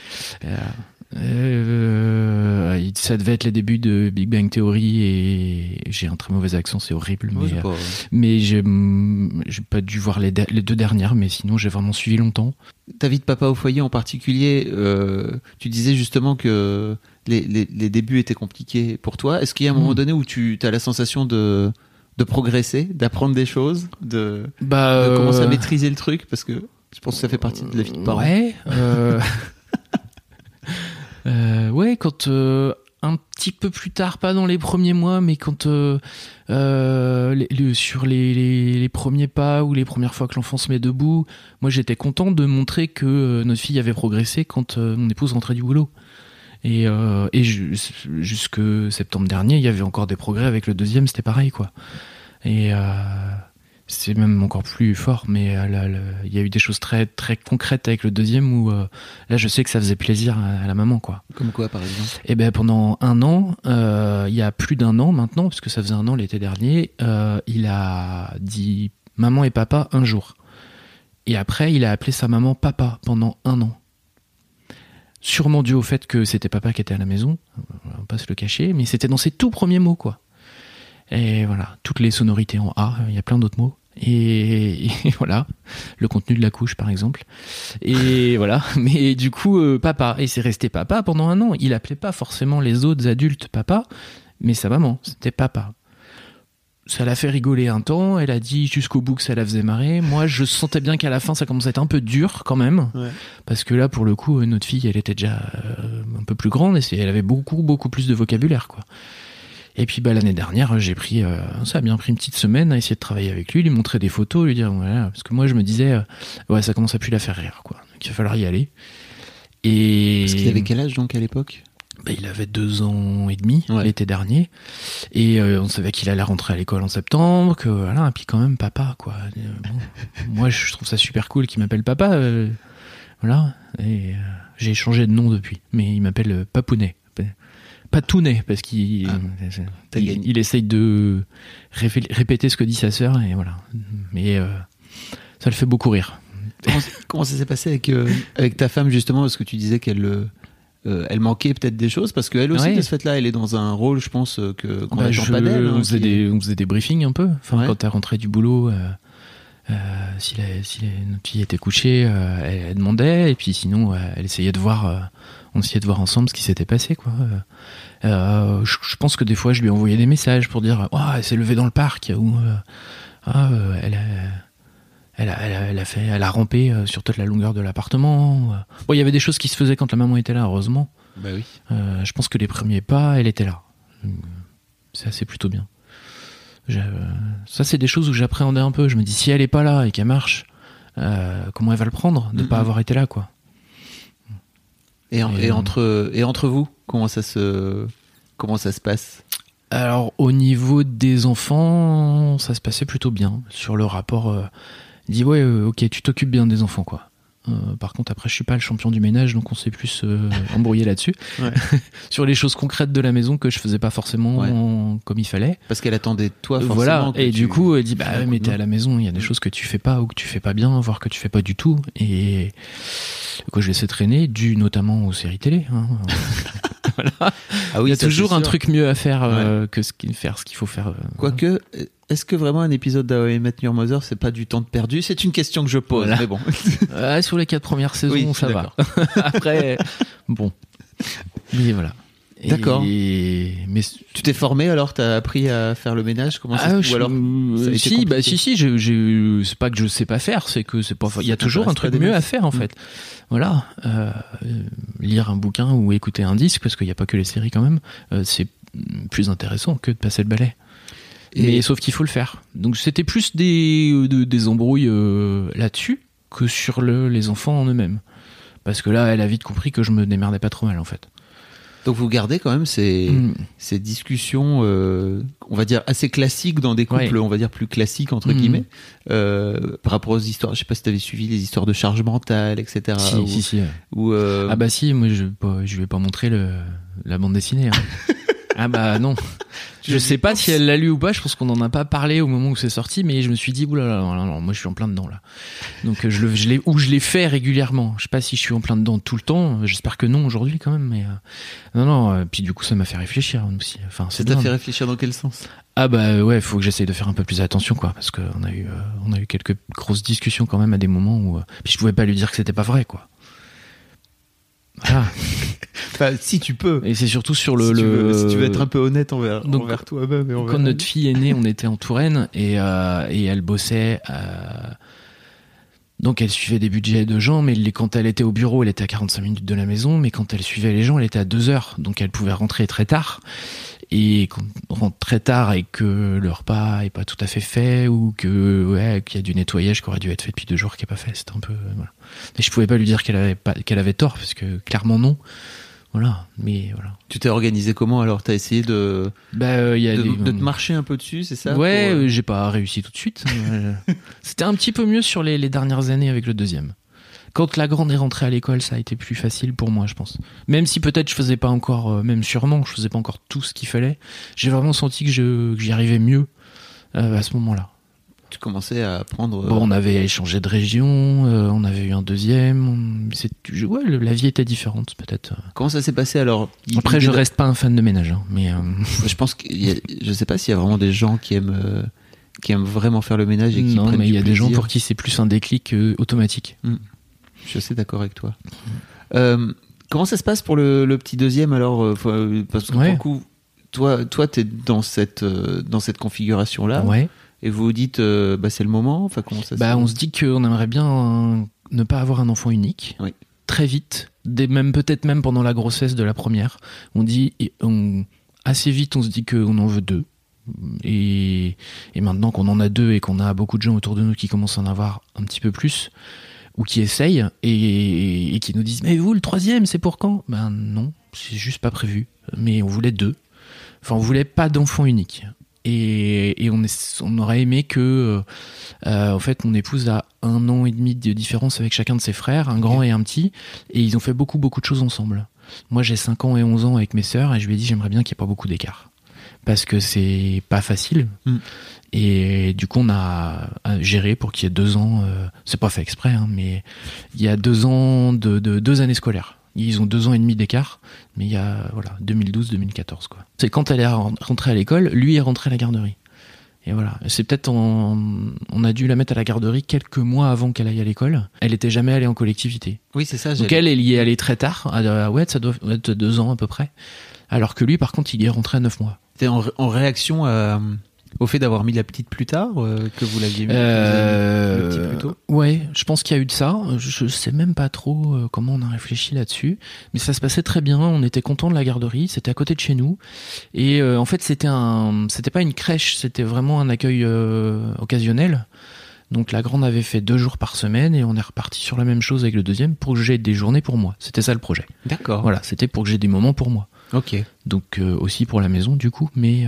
Ça devait être les débuts de Big Bang Theory et j'ai un très mauvais accent, c'est horrible, mais j'ai pas dû voir les 2 dernières, mais sinon j'ai vraiment suivi longtemps. Ta vie de papa au foyer en particulier, tu disais justement que les débuts étaient compliqués pour toi. Est-ce qu'il y a un moment donné où tu as la sensation de progresser, d'apprendre des choses, de commencer à maîtriser le truc, parce que je pense que ça fait partie de la vie de parent. Ouais, quand un petit peu plus tard, pas dans les premiers mois, mais quand sur les premiers pas ou les premières fois que l'enfant se met debout, moi j'étais content de montrer que notre fille avait progressé quand mon épouse rentrait du boulot. Et jusque septembre dernier, il y avait encore des progrès avec le 2e, c'était pareil, quoi. Et c'est même encore plus fort, mais il y a eu des choses très très concrètes avec le 2e où là je sais que ça faisait plaisir à la maman, quoi. Comme quoi, par exemple? Et ben pendant 1 an, il y a plus d'1 an maintenant, parce que ça faisait 1 an l'été dernier, il a dit maman et papa un jour, et après il a appelé sa maman papa pendant 1 an. Sûrement dû au fait que c'était papa qui était à la maison, on va pas se le cacher, mais c'était dans ses tout premiers mots, quoi. Et voilà, toutes les sonorités en A, il y a plein d'autres mots. Et voilà, le contenu de la couche par exemple. Et voilà, mais du coup, papa. Et c'est resté papa pendant 1 an. Il appelait pas forcément les autres adultes papa, mais sa maman, c'était papa. Ça l'a fait rigoler un temps, elle a dit jusqu'au bout que ça la faisait marrer. Moi, je sentais bien qu'à la fin, ça commençait à être un peu dur quand même. Ouais. Parce que là, pour le coup, notre fille, elle était déjà un peu plus grande et elle avait beaucoup plus de vocabulaire, quoi. Et puis l'année dernière, ça a bien pris une petite semaine à essayer de travailler avec lui montrer des photos, lui dire voilà, parce que moi je me disais ça commence à plus la faire rire, quoi. Donc il va falloir y aller. Et parce qu'il avait quel âge donc à l'époque? il avait 2 ans et demi l'été dernier, et on savait qu'il allait rentrer à l'école en septembre, que voilà, et puis quand même papa quoi. Moi je trouve ça super cool qu'il m'appelle papa, voilà, et j'ai changé de nom depuis, mais il m'appelle Papounet, pas Tounet, parce qu'il il essaye de répéter ce que dit sa sœur, et voilà, mais ça le fait beaucoup rire. Comment ça s'est passé avec ta femme justement, parce que tu disais qu'elle elle manquait peut-être des choses, parce qu'elle aussi de ce fait-là elle est dans un rôle, je pense, qu'on n'attend pas d'elle. On faisait des briefings un peu, enfin, quand elle rentrait du boulot, si notre fille était couchée, elle demandait, et puis sinon elle essayait de voir, on essayait de voir ensemble ce qui s'était passé quoi. Je pense que des fois je lui envoyais des messages pour dire elle s'est levée dans le parc, ou elle a rampé sur toute la longueur de l'appartement. Bon, il y avait des choses qui se faisaient quand la maman était là, heureusement. Bah oui. Je pense que les premiers pas, elle était là. Ça, c'est plutôt bien. Ça, c'est des choses où j'appréhendais un peu. Je me dis, si elle est pas là et qu'elle marche, comment elle va le prendre de pas avoir été là, quoi. Et entre vous, comment ça se passe? Alors, au niveau des enfants, ça se passait plutôt bien. Sur le rapport, il dit ok, tu t'occupes bien des enfants, quoi. Par contre, après, je suis pas le champion du ménage, donc on s'est plus embrouillé là-dessus. Ouais. Sur les choses concrètes de la maison que je faisais pas forcément comme il fallait. Parce qu'elle attendait de toi, forcément. Voilà. Et du coup, elle dit mais t'es à la maison, il y a des choses que tu fais pas ou que tu fais pas bien, voire que tu fais pas du tout. Et quoi, je laissais traîner, dû notamment aux séries télé. Hein. Voilà. Ah oui, il y a toujours un truc mieux à faire que ce qu'il faut faire. Quoique, est-ce que vraiment un épisode d'How I Met Your Mother, c'est pas du temps de perdu? C'est une question que je pose, mais bon. Sur les 4 premières saisons, ça va. Après, bon. Mais voilà. D'accord. Mais tu t'es formé alors? T'as appris à faire le ménage? Comment ça se... Ou alors si. C'est pas que je sais pas faire, c'est que c'est pas. Il y a toujours un truc mieux à faire en fait. Voilà. Lire un bouquin ou écouter un disque, parce qu'il y a pas que les séries quand même. C'est plus intéressant que de passer le balai. Mais sauf qu'il faut le faire. Donc c'était plus des embrouilles là-dessus que sur les enfants en eux-mêmes. Parce que là, elle a vite compris que je me démerdais pas trop mal en fait. Donc vous gardez quand même ces discussions, on va dire assez classiques dans des couples, on va dire plus classiques entre guillemets, par rapport aux histoires. Je sais pas si tu avais suivi les histoires de charge mentale, etc. Si. Ah bah si, moi je vais pas montrer la bande dessinée. Hein. Ah bah non. Je sais pas si elle l'a lu ou pas, je pense qu'on en a pas parlé au moment où c'est sorti, mais je me suis dit oulala, non, moi je suis en plein dedans là. Donc je l'ai fait régulièrement. Je sais pas si je suis en plein dedans tout le temps, j'espère que non aujourd'hui quand même, mais non, puis du coup ça m'a fait réfléchir aussi. Enfin, ça t'a fait réfléchir dans quel sens? Ah bah ouais, faut que j'essaye de faire un peu plus attention quoi, parce que on a eu quelques grosses discussions quand même à des moments où puis je pouvais pas lui dire que c'était pas vrai quoi. Voilà. Enfin, si tu peux. Et c'est surtout sur si tu veux être un peu honnête envers toi-même. Et quand notre fille est née, on était en Touraine et elle bossait. Donc elle suivait des budgets de gens, mais quand elle était au bureau, elle était à 45 minutes de la maison, mais quand elle suivait les gens, elle était à 2 heures. Donc elle pouvait rentrer très tard. Et quand on rentre très tard et que le repas est pas tout à fait fait, ou qu'il y a du nettoyage qui aurait dû être fait depuis 2 jours qui est pas fait, c'était un peu voilà. Et je pouvais pas lui dire qu'elle avait tort, parce que clairement non. Voilà, mais voilà. Tu t'es organisé comment alors? T'as essayé de te marcher un peu dessus, c'est ça? Ouais, j'ai pas réussi tout de suite. C'était un petit peu mieux sur les dernières années avec le deuxième. Quand la grande est rentrée à l'école, ça a été plus facile pour moi, je pense. Même si peut-être je faisais pas encore, même sûrement, je faisais pas encore tout ce qu'il fallait. J'ai vraiment senti que j'y arrivais mieux à ce moment-là. Tu commençais à apprendre. Bon, on avait changé de région, on avait eu un deuxième. La vie était différente, peut-être. Comment ça s'est passé alors? Après, je reste pas un fan de ménage, hein, mais. Je pense je sais pas s'il y a vraiment des gens qui aiment vraiment faire le ménage et qui prennent du plaisir. Non, mais il y a des gens pour qui c'est plus un déclic automatique. Je suis assez d'accord avec toi. Comment ça se passe pour le petit deuxième alors? Parce que pour le coup, toi, t'es dans cette configuration-là. Ouais. Et vous vous dites, c'est le moment. Enfin, comment ça se passe? On se dit qu'on aimerait bien ne pas avoir un enfant unique. Oui. Très vite, peut-être même pendant la grossesse de la première. On dit assez vite, on se dit qu'on en veut 2. Et maintenant qu'on en a 2 et qu'on a beaucoup de gens autour de nous qui commencent à en avoir un petit peu plus, ou qui essayent et qui nous disent mais vous le 3e c'est pour quand? Non, c'est juste pas prévu. Mais on voulait 2. Enfin, on voulait pas d'enfant unique. Et on aurait aimé que, en fait, mon épouse a 1 an et demi de différence avec chacun de ses frères, un grand et un petit, et ils ont fait beaucoup de choses ensemble. Moi, j'ai 5 ans et 11 ans avec mes sœurs, et je lui ai dit, j'aimerais bien qu'il n'y ait pas beaucoup d'écart. Parce que c'est pas facile. Et du coup, on a géré pour qu'il y ait 2 ans, c'est pas fait exprès, hein, mais il y a 2 ans de 2 années scolaires. Ils ont 2 ans et demi d'écart, mais il y a 2012-2014 quoi. C'est quand elle est rentrée à l'école, lui est rentré à la garderie. Et voilà, c'est peut-être on a dû la mettre à la garderie quelques mois avant qu'elle aille à l'école. Elle était jamais allée en collectivité. Oui, c'est ça. Donc elle y est allée très tard. Ouais, ça doit être 2 ans à peu près. Alors que lui, par contre, il y est rentré à 9 mois. C'était en réaction au fait d'avoir mis la petite plus tard, que vous l'aviez mis le petit plus tôt. Ouais, je pense qu'il y a eu de ça. Je sais même pas trop comment on a réfléchi là-dessus, mais ça se passait très bien. On était contents de la garderie, c'était à côté de chez nous, et en fait c'était pas une crèche, c'était vraiment un accueil occasionnel. Donc la grande avait fait 2 jours par semaine et on est reparti sur la même chose avec le deuxième pour que j'ai des journées pour moi. C'était ça le projet. D'accord. Voilà, c'était pour que j'ai des moments pour moi. Ok. Donc aussi pour la maison du coup, mais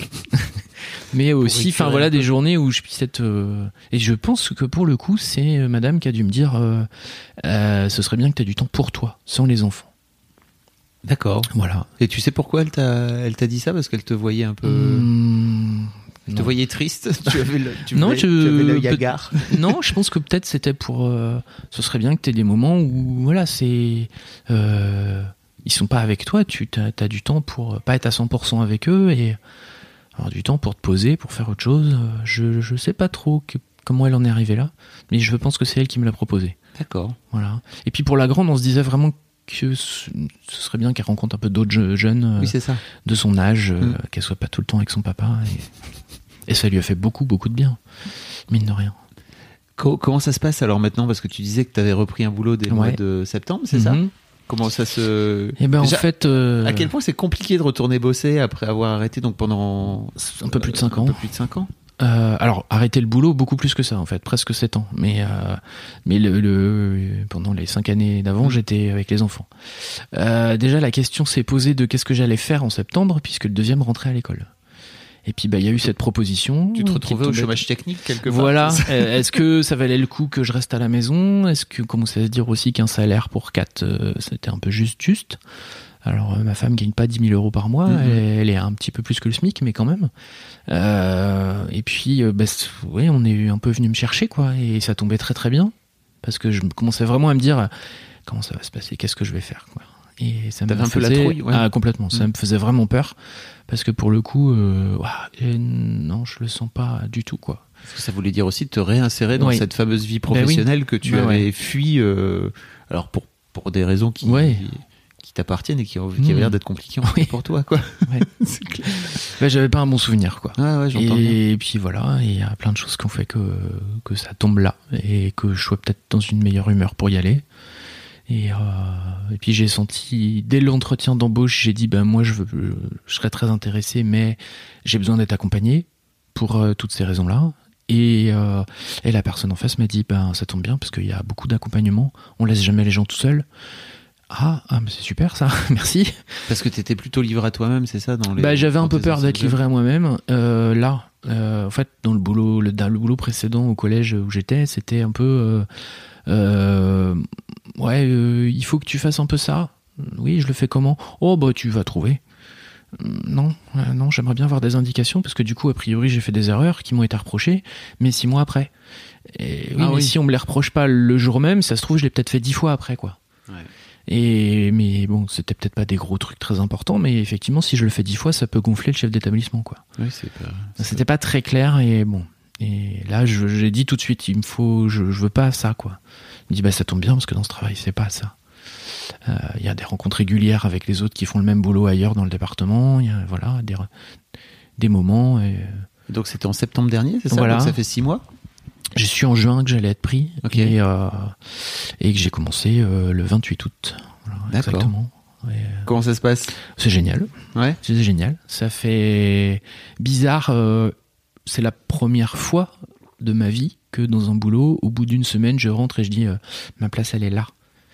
aussi, enfin voilà, des journées où je puisse être. Et je pense que pour le coup, c'est Madame qui a dû me dire, ce serait bien que tu aies du temps pour toi, sans les enfants. D'accord. Voilà. Et tu sais pourquoi elle t'a dit ça, parce qu'elle te voyait un peu. Elle te voyait triste. Tu avais l'œil hagard. Non, je pense que peut-être c'était pour. Ce serait bien que tu aies des moments où voilà, c'est. Ils sont pas avec toi, tu as du temps pour pas être à 100% avec eux et avoir du temps pour te poser, pour faire autre chose. Je sais pas trop comment elle en est arrivée là, mais je pense que c'est elle qui me l'a proposé. D'accord. Voilà. Et puis pour la grande, on se disait vraiment que ce serait bien qu'elle rencontre un peu d'autres jeunes oui, c'est ça. De son âge, qu'elle soit pas tout le temps avec son papa. Et ça lui a fait beaucoup de bien, mine de rien. Comment ça se passe alors maintenant, parce que tu disais que tu avais repris un boulot dès le mois de septembre, c'est ça? Comment ça se... Eh ben déjà, en fait... À quel point c'est compliqué de retourner bosser après avoir arrêté donc pendant... Un peu plus de 5 ans. Un peu plus de 5 ans. Alors, arrêter le boulot, beaucoup plus que ça, en fait. Presque 7 ans. Mais pendant les 5 années d'avant, j'étais avec les enfants. Déjà, la question s'est posée de qu'est-ce que j'allais faire en septembre, puisque le deuxième rentrait à l'école. Et puis il y a eu cette proposition. Tu te retrouvais au chômage technique quelque part. Voilà. Est-ce que ça valait le coup que je reste à la maison? Est-ce que commençait à se dire aussi qu'un salaire pour 4, c'était un peu juste. Alors ma femme gagne pas 10 000 euros par mois, elle est un petit peu plus que le SMIC, mais quand même. Et puis ouais, on est un peu venu me chercher quoi, et ça tombait très très bien parce que je commençais vraiment à me dire comment ça va se passer, qu'est-ce que je vais faire quoi. Et ça T'avais me un peu faisait... la trouille, ouais. Ah, complètement. Ça me faisait vraiment peur parce que pour le coup, non, je le sens pas du tout quoi. Parce que ça voulait dire aussi de te réinsérer dans cette fameuse vie professionnelle que tu avais fui, alors pour des raisons qui t'appartiennent et qui avaient l'air d'être compliquées pour toi quoi. Ouais. C'est clair. J'avais pas un bon souvenir quoi. Ah ouais, j'entends bien. Et puis voilà, il y a plein de choses qui ont fait que ça tombe là et que je sois peut-être dans une meilleure humeur pour y aller. Et puis j'ai senti dès l'entretien d'embauche, j'ai dit moi je serais très intéressé, mais j'ai besoin d'être accompagné pour toutes ces raisons-là. Et la personne en face m'a dit ça tombe bien parce qu'il y a beaucoup d'accompagnement, on laisse jamais les gens tout seuls. Ah mais c'est super ça, merci. Parce que t'étais plutôt livré à toi-même, c'est ça dans j'avais un peu peur d'être livré à moi-même. En fait, dans le boulot précédent au collège où j'étais, c'était un peu il faut que tu fasses un peu ça. Oui, je le fais comment? Oh tu vas trouver. Non, j'aimerais bien avoir des indications parce que du coup, a priori, j'ai fait des erreurs qui m'ont été reprochées, mais 6 mois après. Et mais si on me les reproche pas le jour même, ça se trouve, je l'ai peut-être fait 10 fois après, quoi. Ouais. Mais bon, c'était peut-être pas des gros trucs très importants, mais effectivement, si je le fais 10 fois, ça peut gonfler le chef d'établissement, quoi. Oui, c'était pas très clair et bon. Et là, j'ai dit tout de suite, je veux pas ça, quoi. Il me dit, ça tombe bien parce que dans ce travail, c'est pas ça. Il y a des rencontres régulières avec les autres qui font le même boulot ailleurs dans le département. Il y a des moments. Et... Donc c'était en septembre dernier, c'est ça? Voilà. Donc ça fait 6 mois. J'ai su en juin que j'allais être pris. Okay. Et que j'ai commencé le 28 août. Voilà, d'accord. Exactement. Comment ça se passe? C'est génial. Ouais. C'est génial. Ça fait bizarre. C'est la première fois de ma vie que dans un boulot, au bout d'une semaine, je rentre et je dis ma place, elle est là.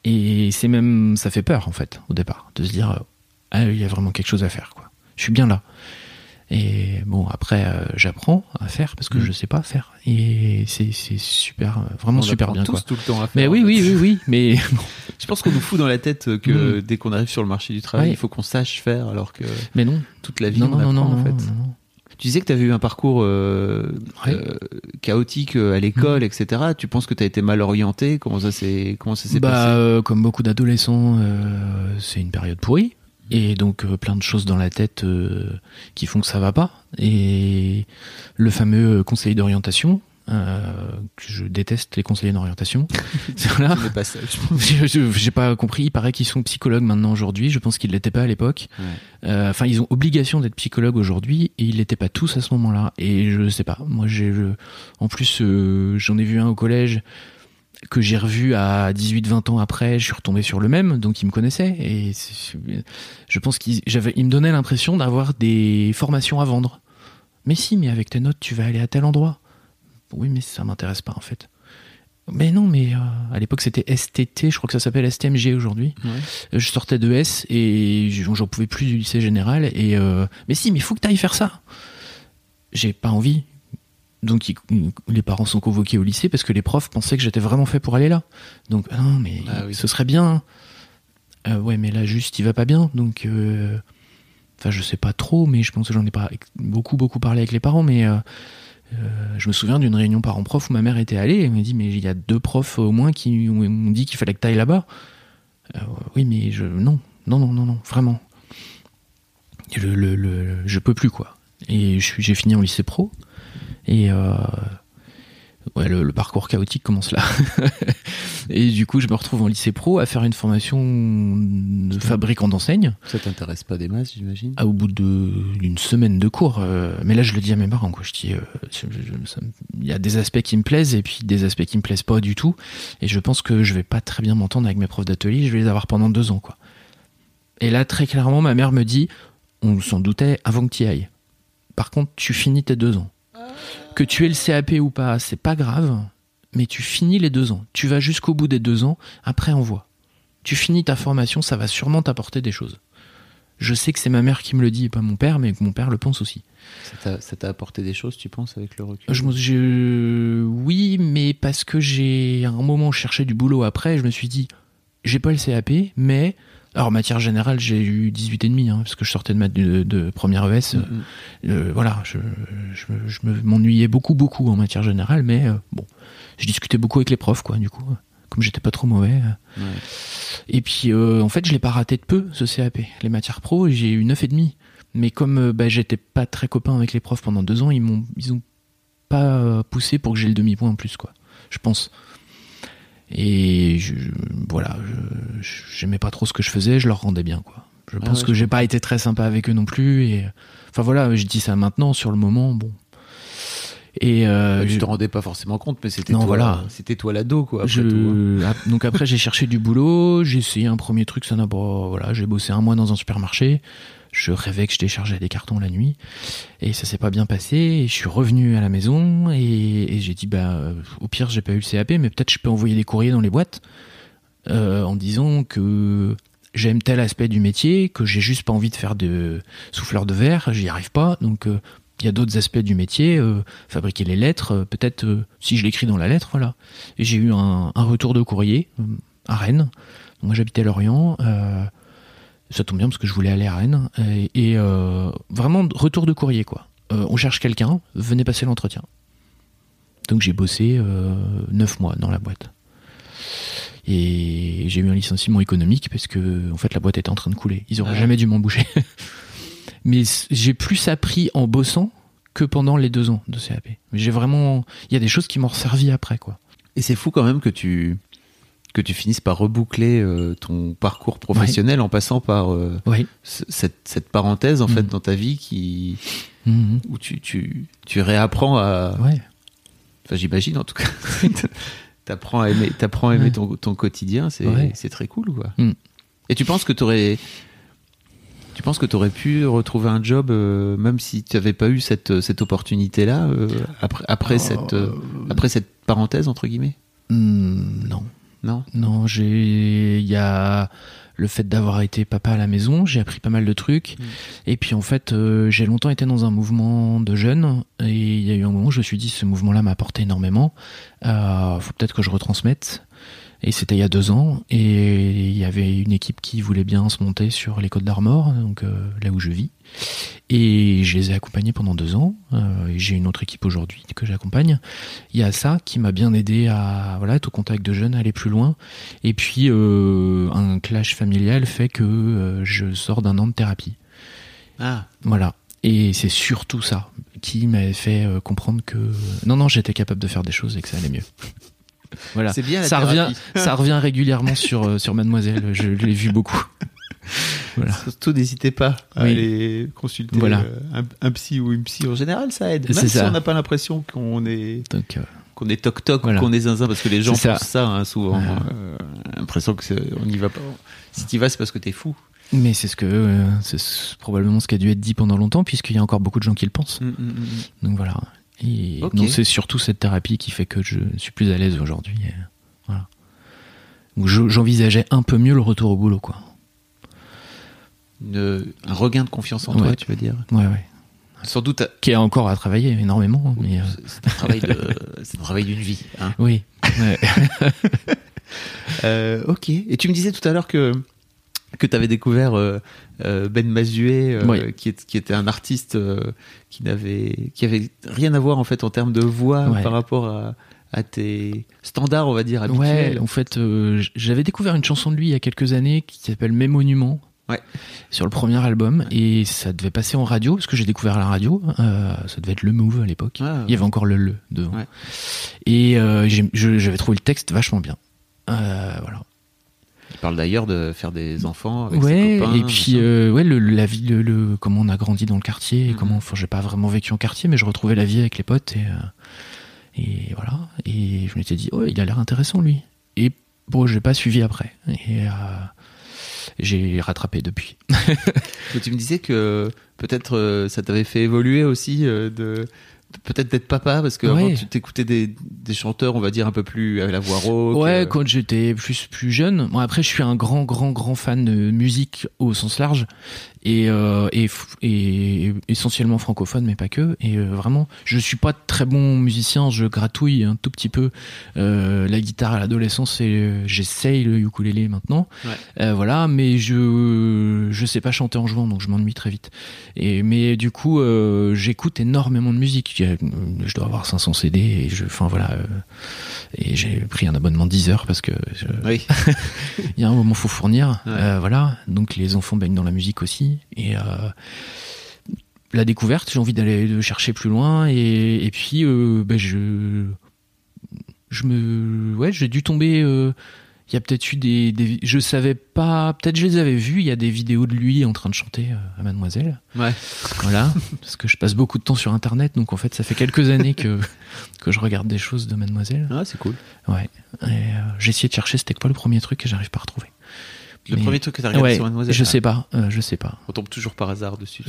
Et c'est même, ça fait peur en fait au départ, de se dire il y a vraiment quelque chose à faire, quoi. Je suis bien là. Et bon, après j'apprends à faire parce que je sais pas faire. Et c'est super, vraiment super bien, tous quoi. Tout le temps à faire. Mais oui. Mais je pense qu'on nous fout dans la tête que dès qu'on arrive sur le marché du travail, il faut qu'on sache faire, alors que mais non, toute la vie on apprend en fait. Non. Tu disais que tu avais eu un parcours chaotique à l'école, etc. Tu penses que tu as été mal orienté? Comment ça s'est passé? Comme beaucoup d'adolescents, c'est une période pourrie. Et donc plein de choses dans la tête qui font que ça va pas. Et le fameux conseiller d'orientation, je déteste les conseillers d'orientation. Voilà. Tu n'es pas seul, je pense. J'ai pas compris. Il paraît qu'ils sont psychologues maintenant aujourd'hui. Je pense qu'ils l'étaient pas à l'époque. Ouais. Ils ont obligation d'être psychologues aujourd'hui et ils l'étaient pas tous à ce moment-là. Et je sais pas. Moi, en plus, j'en ai vu un au collège que j'ai revu à 18-20 ans après. Je suis retombé sur le même, donc il me connaissait. Et je pense il me donnait l'impression d'avoir des formations à vendre. Mais si, mais avec tes notes, tu vas aller à tel endroit. Oui, mais ça m'intéresse pas en fait. Mais non, mais à l'époque c'était STT, je crois que ça s'appelle STMG aujourd'hui. Ouais. Je sortais de S et j'en pouvais plus du lycée général. Et mais si, mais il faut que tu ailles faire ça. J'ai pas envie. Donc les parents sont convoqués au lycée parce que les profs pensaient que j'étais vraiment fait pour aller là. Donc non, mais ce serait bien. Ouais, mais là juste il va pas bien. Donc je sais pas trop, mais je pense que j'en ai pas beaucoup parlé avec les parents, mais je me souviens d'une réunion parents-prof où ma mère était allée et elle m'a dit mais il y a 2 profs au moins qui m'ont dit qu'il fallait que t'ailles là-bas. Oui, mais non, vraiment. Je peux plus, quoi. Et j'ai fini en lycée pro et le parcours chaotique commence là. Et du coup je me retrouve en lycée pro à faire une formation de fabricant d'enseigne. Ça t'intéresse pas des masses, j'imagine? Au bout d'une semaine de cours, mais là je le dis à mes parents, quoi. Je dis il y a des aspects qui me plaisent et puis des aspects qui me plaisent pas du tout, et je pense que je vais pas très bien m'entendre avec mes profs d'atelier. Je vais les avoir pendant 2 ans, quoi. Et là très clairement ma mère me dit, on s'en doutait avant que tu y ailles, par contre tu finis tes 2 ans. Que tu aies le CAP ou pas, c'est pas grave, mais tu finis les 2 ans. Tu vas jusqu'au bout des 2 ans, après on voit. Tu finis ta formation, ça va sûrement t'apporter des choses. Je sais que c'est ma mère qui me le dit et pas mon père, mais que mon père le pense aussi. Ça t'a apporté des choses, tu penses, avec le recul? Oui, mais parce que à un moment, je cherchais du boulot après, je me suis dit, j'ai pas le CAP, mais... Alors, matière générale, j'ai eu 18,5, parce que je sortais de première ES. Voilà, je m'ennuyais beaucoup en matière générale, mais bon, je discutais beaucoup avec les profs, quoi, du coup, comme j'étais pas trop mauvais. Ouais. Et puis, en fait, je l'ai pas raté de peu, ce CAP. Les matières pro, j'ai eu 9,5. Mais comme j'étais pas très copain avec les profs pendant 2 ans, ils ont pas poussé pour que j'ai le demi-point en plus, quoi, je pense. Et j'aimais pas trop ce que je faisais, je leur rendais bien, quoi. Je pense que j'ai pas été très sympa avec eux non plus, et enfin voilà, je dis ça maintenant, sur le moment, bon. Et tu te rendais pas forcément compte, mais c'était toi l'ado, quoi. Donc après j'ai cherché du boulot, j'ai essayé un premier truc, ça n'a pas, voilà, j'ai bossé 1 mois dans un supermarché. Je rêvais que je déchargeais des cartons la nuit et ça s'est pas bien passé, et je suis revenu à la maison et j'ai dit au pire j'ai pas eu le CAP, mais peut-être je peux envoyer des courriers dans les boîtes en disant que j'aime tel aspect du métier, que j'ai juste pas envie de faire de souffleur de verre, j'y arrive pas, donc il y a d'autres aspects du métier, fabriquer les lettres, peut-être si je l'écris dans la lettre, voilà. Et j'ai eu un retour de courrier à Rennes. Donc moi j'habitais à Lorient, ça tombe bien parce que je voulais aller à Rennes, et vraiment retour de courrier, quoi. On cherche quelqu'un, venez passer l'entretien. Donc j'ai bossé 9 mois dans la boîte. Et j'ai eu un licenciement économique parce que en fait la boîte était en train de couler. Ils auraient jamais dû m'embaucher. Mais j'ai plus appris en bossant que pendant les 2 ans de CAP. Mais il y a des choses qui m'ont servi après, quoi. Et c'est fou quand même que tu finisses par reboucler ton parcours professionnel en passant par cette parenthèse en fait dans ta vie où tu réapprends à... Enfin, j'imagine en tout cas. T'apprends à aimer ton quotidien, c'est très cool, quoi. Et tu penses que t'aurais pu retrouver un job même si tu n'avais pas eu cette opportunité-là après cette parenthèse, entre guillemets? Non. Non, il y a le fait d'avoir été papa à la maison, j'ai appris pas mal de trucs. Et puis en fait, j'ai longtemps été dans un mouvement de jeunes, et il y a eu un moment où je me suis dit, ce mouvement-là m'a apporté énormément, faut peut-être que je retransmette. Et c'était il y a 2 ans, et il y avait une équipe qui voulait bien se monter sur les Côtes d'Armor, donc là où je vis. Et je les ai accompagnés pendant 2 ans. Et j'ai une autre équipe aujourd'hui que j'accompagne. Il y a ça qui m'a bien aidé à être au contact de jeunes, aller plus loin. Et puis un clash familial fait que je sors d'1 an de thérapie. Ah. Voilà. Et c'est surtout ça qui m'a fait comprendre que non, j'étais capable de faire des choses et que ça allait mieux. Voilà. C'est bien, ça revient régulièrement sur Mademoiselle. Je l'ai vu beaucoup. Voilà. Surtout, n'hésitez pas à aller consulter un psy ou une psy. En général, ça aide. Même si on n'a pas l'impression qu'on est toc-toc ou qu'on est zinzin, parce que les gens pensent ça souvent. L'impression qu'on n'y va pas. Si tu y vas, c'est parce que t'es fou. Mais c'est probablement ce qui a dû être dit pendant longtemps, puisqu'il y a encore beaucoup de gens qui le pensent. Donc voilà. Et non, c'est surtout cette thérapie qui fait que je suis plus à l'aise aujourd'hui. Voilà. Donc j'envisageais un peu mieux le retour au boulot, quoi. Un regain de confiance en toi, tu veux dire? Ouais. Sans doute. Qui est encore à travailler énormément. Mais c'est un travail d'une vie. Hein. Oui. Ouais. Ok. Et tu me disais tout à l'heure que tu avais découvert Ben Mazué, qui était un artiste qui avait rien à voir en fait en termes de voix par rapport à tes standards, on va dire, habituels. Ouais, en fait, j'avais découvert une chanson de lui il y a quelques années qui s'appelle Mes Monuments. Ouais. Sur le premier album, et ça devait passer en radio, parce que j'ai découvert la radio, ça devait être le Move à l'époque. Il y avait encore le devant. Ouais. Et j'avais trouvé le texte vachement bien. Voilà. Il parle d'ailleurs de faire des enfants avec ses copains. Et puis la vie, comment on a grandi dans le quartier, et comment, j'ai pas vraiment vécu en quartier, mais je retrouvais la vie avec les potes, et voilà. Et je m'étais dit, il a l'air intéressant lui. Et bon, j'ai pas suivi après. Et j'ai rattrapé depuis. Tu me disais que peut-être ça t'avait fait évoluer aussi peut-être d'être papa, parce que avant tu t'écoutais des chanteurs, on va dire, un peu plus à la voix rauque. Ouais, quand j'étais plus jeune. Bon, après, je suis un grand fan de musique au sens large, et essentiellement francophone, mais pas que. Et vraiment, je suis pas très bon musicien, je gratouille un tout petit peu la guitare à l'adolescence, et j'essaye le ukulélé maintenant. Voilà, mais je sais pas chanter en jouant, donc je m'ennuie très vite. Mais du coup, j'écoute énormément de musique. Je dois avoir 500 CD, et et j'ai pris un abonnement 10 heures parce que il y a un moment faut fournir. Voilà, donc les enfants baignent dans la musique aussi, et la découverte, j'ai envie d'aller chercher plus loin, et puis j'ai dû tomber. Il y a peut-être eu je savais pas, peut-être je les avais vus, il y a des vidéos de lui en train de chanter à Mademoiselle. Ouais. Voilà, parce que je passe beaucoup de temps sur Internet, donc en fait ça fait quelques années que je regarde des choses de Mademoiselle. Ah, c'est cool. Ouais. Et j'ai essayé de chercher, c'était quoi le premier truc, et j'arrive pas à retrouver. Premier truc que t'as regardé sur Mademoiselle? Je sais pas. On tombe toujours par hasard dessus.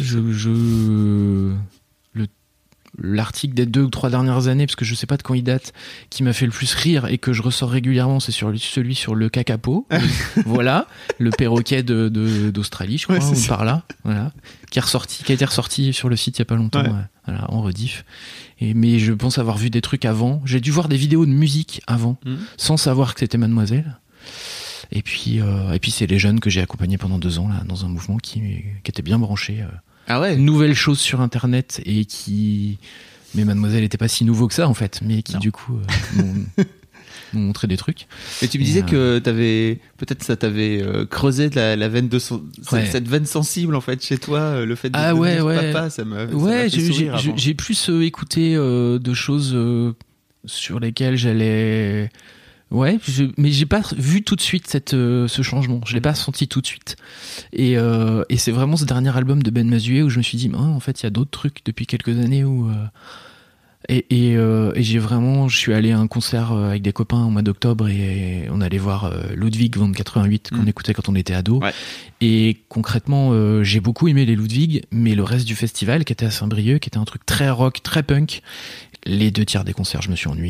L'article des 2 ou 3 dernières années, parce que je sais pas de quand il date, qui m'a fait le plus rire et que je ressors régulièrement, c'est celui sur le kakapo. Voilà, le perroquet d'Australie, je crois, ou par là, voilà, qui a été ressorti sur le site il y a pas longtemps, voilà, en rediff. Mais je pense avoir vu des trucs avant. J'ai dû voir des vidéos de musique avant, sans savoir que c'était Mademoiselle. Et puis c'est les jeunes que j'ai accompagnés pendant 2 ans là, dans un mouvement qui était bien branché. Nouvelle chose sur Internet, et mais Mademoiselle n'était pas si nouveau que ça en fait, mais qui du coup m'ont montré des trucs. Et tu me disais que peut-être ça t'avait creusé la veine cette veine sensible en fait chez toi, le fait de devenir papa, ça m'a fait sourire avant. J'ai plus écouté de choses sur lesquelles j'allais. Ouais, mais j'ai pas vu tout de suite ce changement. Je l'ai pas senti tout de suite. Et c'est vraiment ce dernier album de Ben Mazué où je me suis dit, en fait, il y a d'autres trucs depuis quelques années où. Et je suis allé à un concert avec des copains au mois d'octobre, et on allait voir Ludwig van 88 qu'on écoutait quand on était ado. Ouais. Et concrètement, j'ai beaucoup aimé les Ludwig, mais le reste du festival, qui était à Saint-Brieuc, qui était un truc très rock, très punk, les 2 tiers des concerts, je me suis ennuyé.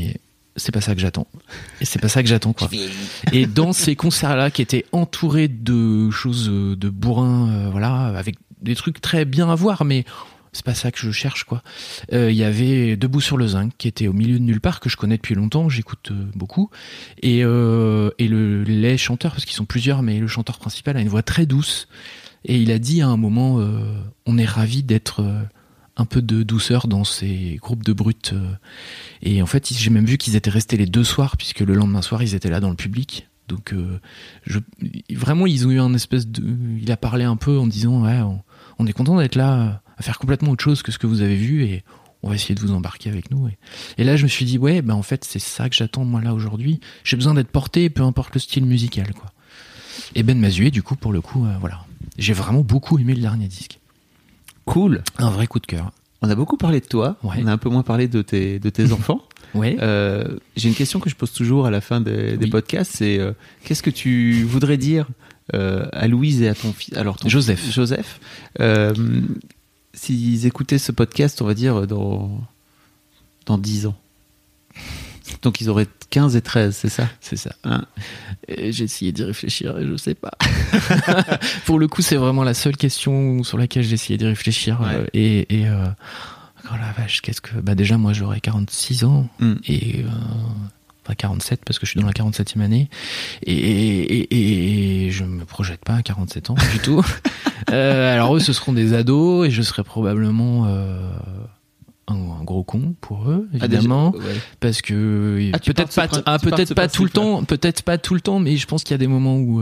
c'est pas ça que j'attends. Et c'est pas ça que j'attends, quoi. Et dans ces concerts-là, qui étaient entourés de choses de bourrin, voilà, avec des trucs très bien à voir, mais c'est pas ça que je cherche, quoi. Il y avait Debout sur le Zinc, qui était au milieu de nulle part, que je connais depuis longtemps, j'écoute beaucoup. Et les chanteurs, parce qu'ils sont plusieurs, mais le chanteur principal a une voix très douce. Et il a dit à un moment, on est ravis d'être un peu de douceur dans ces groupes de brutes. Et en fait, j'ai même vu qu'ils étaient restés les 2 soirs, puisque le lendemain soir, ils étaient là dans le public. Donc, vraiment, ils ont eu un espèce de... Il a parlé un peu en disant, ouais, on est content d'être là, à faire complètement autre chose que ce que vous avez vu, et on va essayer de vous embarquer avec nous. Et là, je me suis dit, ouais, en fait, c'est ça que j'attends, moi, là, aujourd'hui. J'ai besoin d'être porté, peu importe le style musical, quoi. Et Ben Mazué, du coup, pour le coup, voilà. J'ai vraiment beaucoup aimé le dernier disque. Cool. Un vrai coup de cœur. On a beaucoup parlé de toi, on a un peu moins parlé de tes enfants. Ouais. J'ai une question que je pose toujours à la fin des podcasts, c'est qu'est-ce que tu voudrais dire à Louise et à ton fils, alors ton Joseph, s'ils écoutaient ce podcast, on va dire dans 10 ans. Donc ils auraient 15 et 13, c'est ça ? C'est ça. Hein ? J'ai essayé d'y réfléchir et je sais pas. Pour le coup, c'est vraiment la seule question sur laquelle j'ai essayé d'y réfléchir. Ouais. Oh la vache, qu'est-ce que... déjà, moi, j'aurais 46 ans. Et... 47, parce que je suis dans la 47e année. Et je me projette pas à 47 ans du tout. Alors eux, ce seront des ados et je serai probablement... un gros con pour eux, évidemment, parce que peut-être pas tout le temps, mais je pense qu'il y a des moments où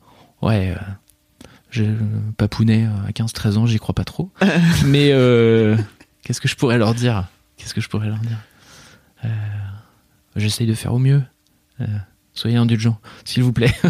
je papounais à 15-13 ans, j'y crois pas trop. Mais qu'est-ce que je pourrais leur dire j'essaye de faire au mieux. Soyez indulgents, s'il vous plaît.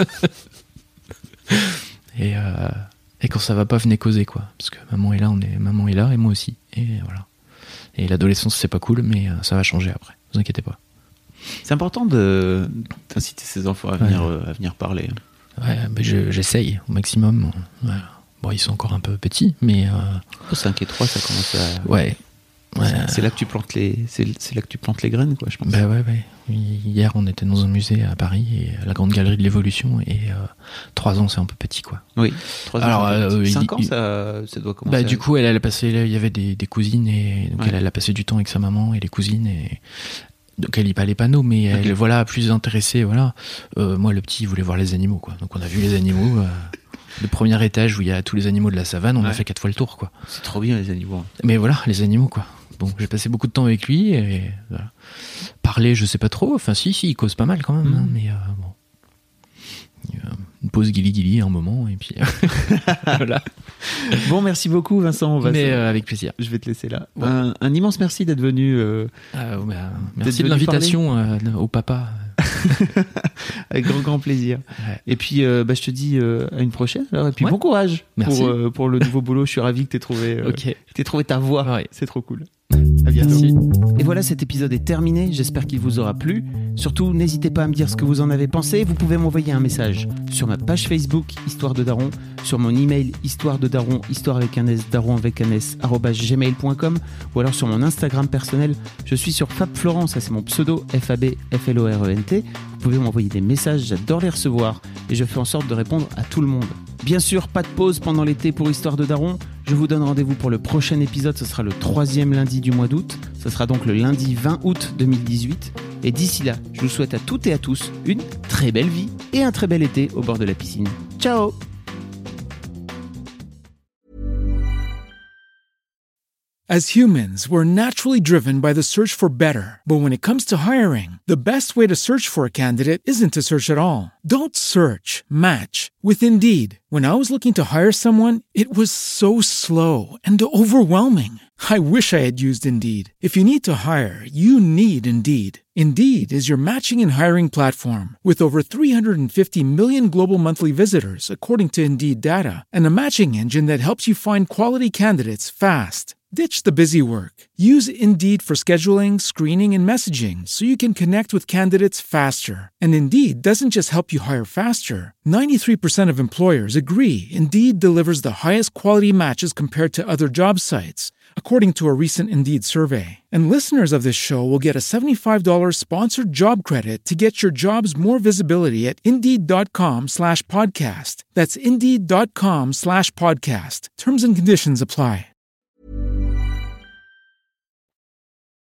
Et quand ça va pas, venez causer, quoi, parce que maman est là et moi aussi, et voilà. Et l'adolescence, c'est pas cool, mais ça va changer après. Ne vous inquiétez pas. C'est important d'inciter ses enfants à venir parler. Ouais, j'essaye au maximum. Voilà. Bon, ils sont encore un peu petits, mais... 5 et 3, ça commence à... Ouais. C'est là que tu plantes les graines, quoi, je pense. Ouais. Hier, on était dans un musée à Paris, et la Grande Galerie de l'Évolution, et 3 ans, c'est un peu petit, quoi. Oui, 3 ans. Alors, 5 ans, ça doit commencer. Du coup, elle a passé, il y avait des cousines, et donc elle a passé du temps avec sa maman et les cousines, et donc elle lit pas les panneaux, mais elle, plus intéressée, voilà. Moi, le petit, il voulait voir les animaux, quoi. Donc on a vu les animaux. Le premier étage où il y a tous les animaux de la savane, on a fait 4 fois le tour, quoi. C'est trop bien, les animaux. Mais voilà, les animaux, quoi. Bon, j'ai passé beaucoup de temps avec lui, et voilà. Parler, je sais pas trop. Enfin, si, il cause pas mal quand même, hein, mais bon. Une pause guili un moment, et puis voilà. Bon, merci beaucoup, Vincent. Avec plaisir. Je vais te laisser là. Ouais. Un immense merci d'être venu. Merci de l'invitation au papa. Avec grand plaisir. Ouais. Et puis, je te dis à une prochaine. Alors, et puis, bon courage pour le nouveau boulot. Je suis ravi que tu aies trouvé ta voie. Ouais. C'est trop cool. À bientôt. Merci. Et voilà, cet épisode est terminé. J'espère qu'il vous aura plu. Surtout, n'hésitez pas à me dire ce que vous en avez pensé. Vous pouvez m'envoyer un message sur ma page Facebook Histoire de Daron, sur mon email histoire de daron, histoire avec un S, daron avec un S, @gmail.com, ou alors sur mon Instagram personnel. Je suis sur Fab Florent, ça c'est mon pseudo, FABFLORENT. Vous pouvez m'envoyer des messages, j'adore les recevoir et je fais en sorte de répondre à tout le monde. Bien sûr, pas de pause pendant l'été pour Histoire de Daron. Je vous donne rendez-vous pour le prochain épisode, ce sera le 3e lundi du mois d'août. Ce sera donc le lundi 20 août 2018. Et d'ici là, je vous souhaite à toutes et à tous une très belle vie et un très bel été au bord de la piscine. Ciao! As humans, we're naturally driven by the search for better. But when it comes to hiring, the best way to search for a candidate isn't to search at all. Don't search, match with Indeed. When I was looking to hire someone, it was so slow and overwhelming. I wish I had used Indeed. If you need to hire, you need Indeed. Indeed is your matching and hiring platform with over 350 million global monthly visitors, according to Indeed data, and a matching engine that helps you find quality candidates fast. Ditch the busy work. Use Indeed for scheduling, screening, and messaging so you can connect with candidates faster. And Indeed doesn't just help you hire faster. 93% of employers agree Indeed delivers the highest quality matches compared to other job sites. according to a recent Indeed survey. And listeners of this show will get a $75 sponsored job credit to get your jobs more visibility at Indeed.com/podcast. That's Indeed.com/podcast. Terms and conditions apply.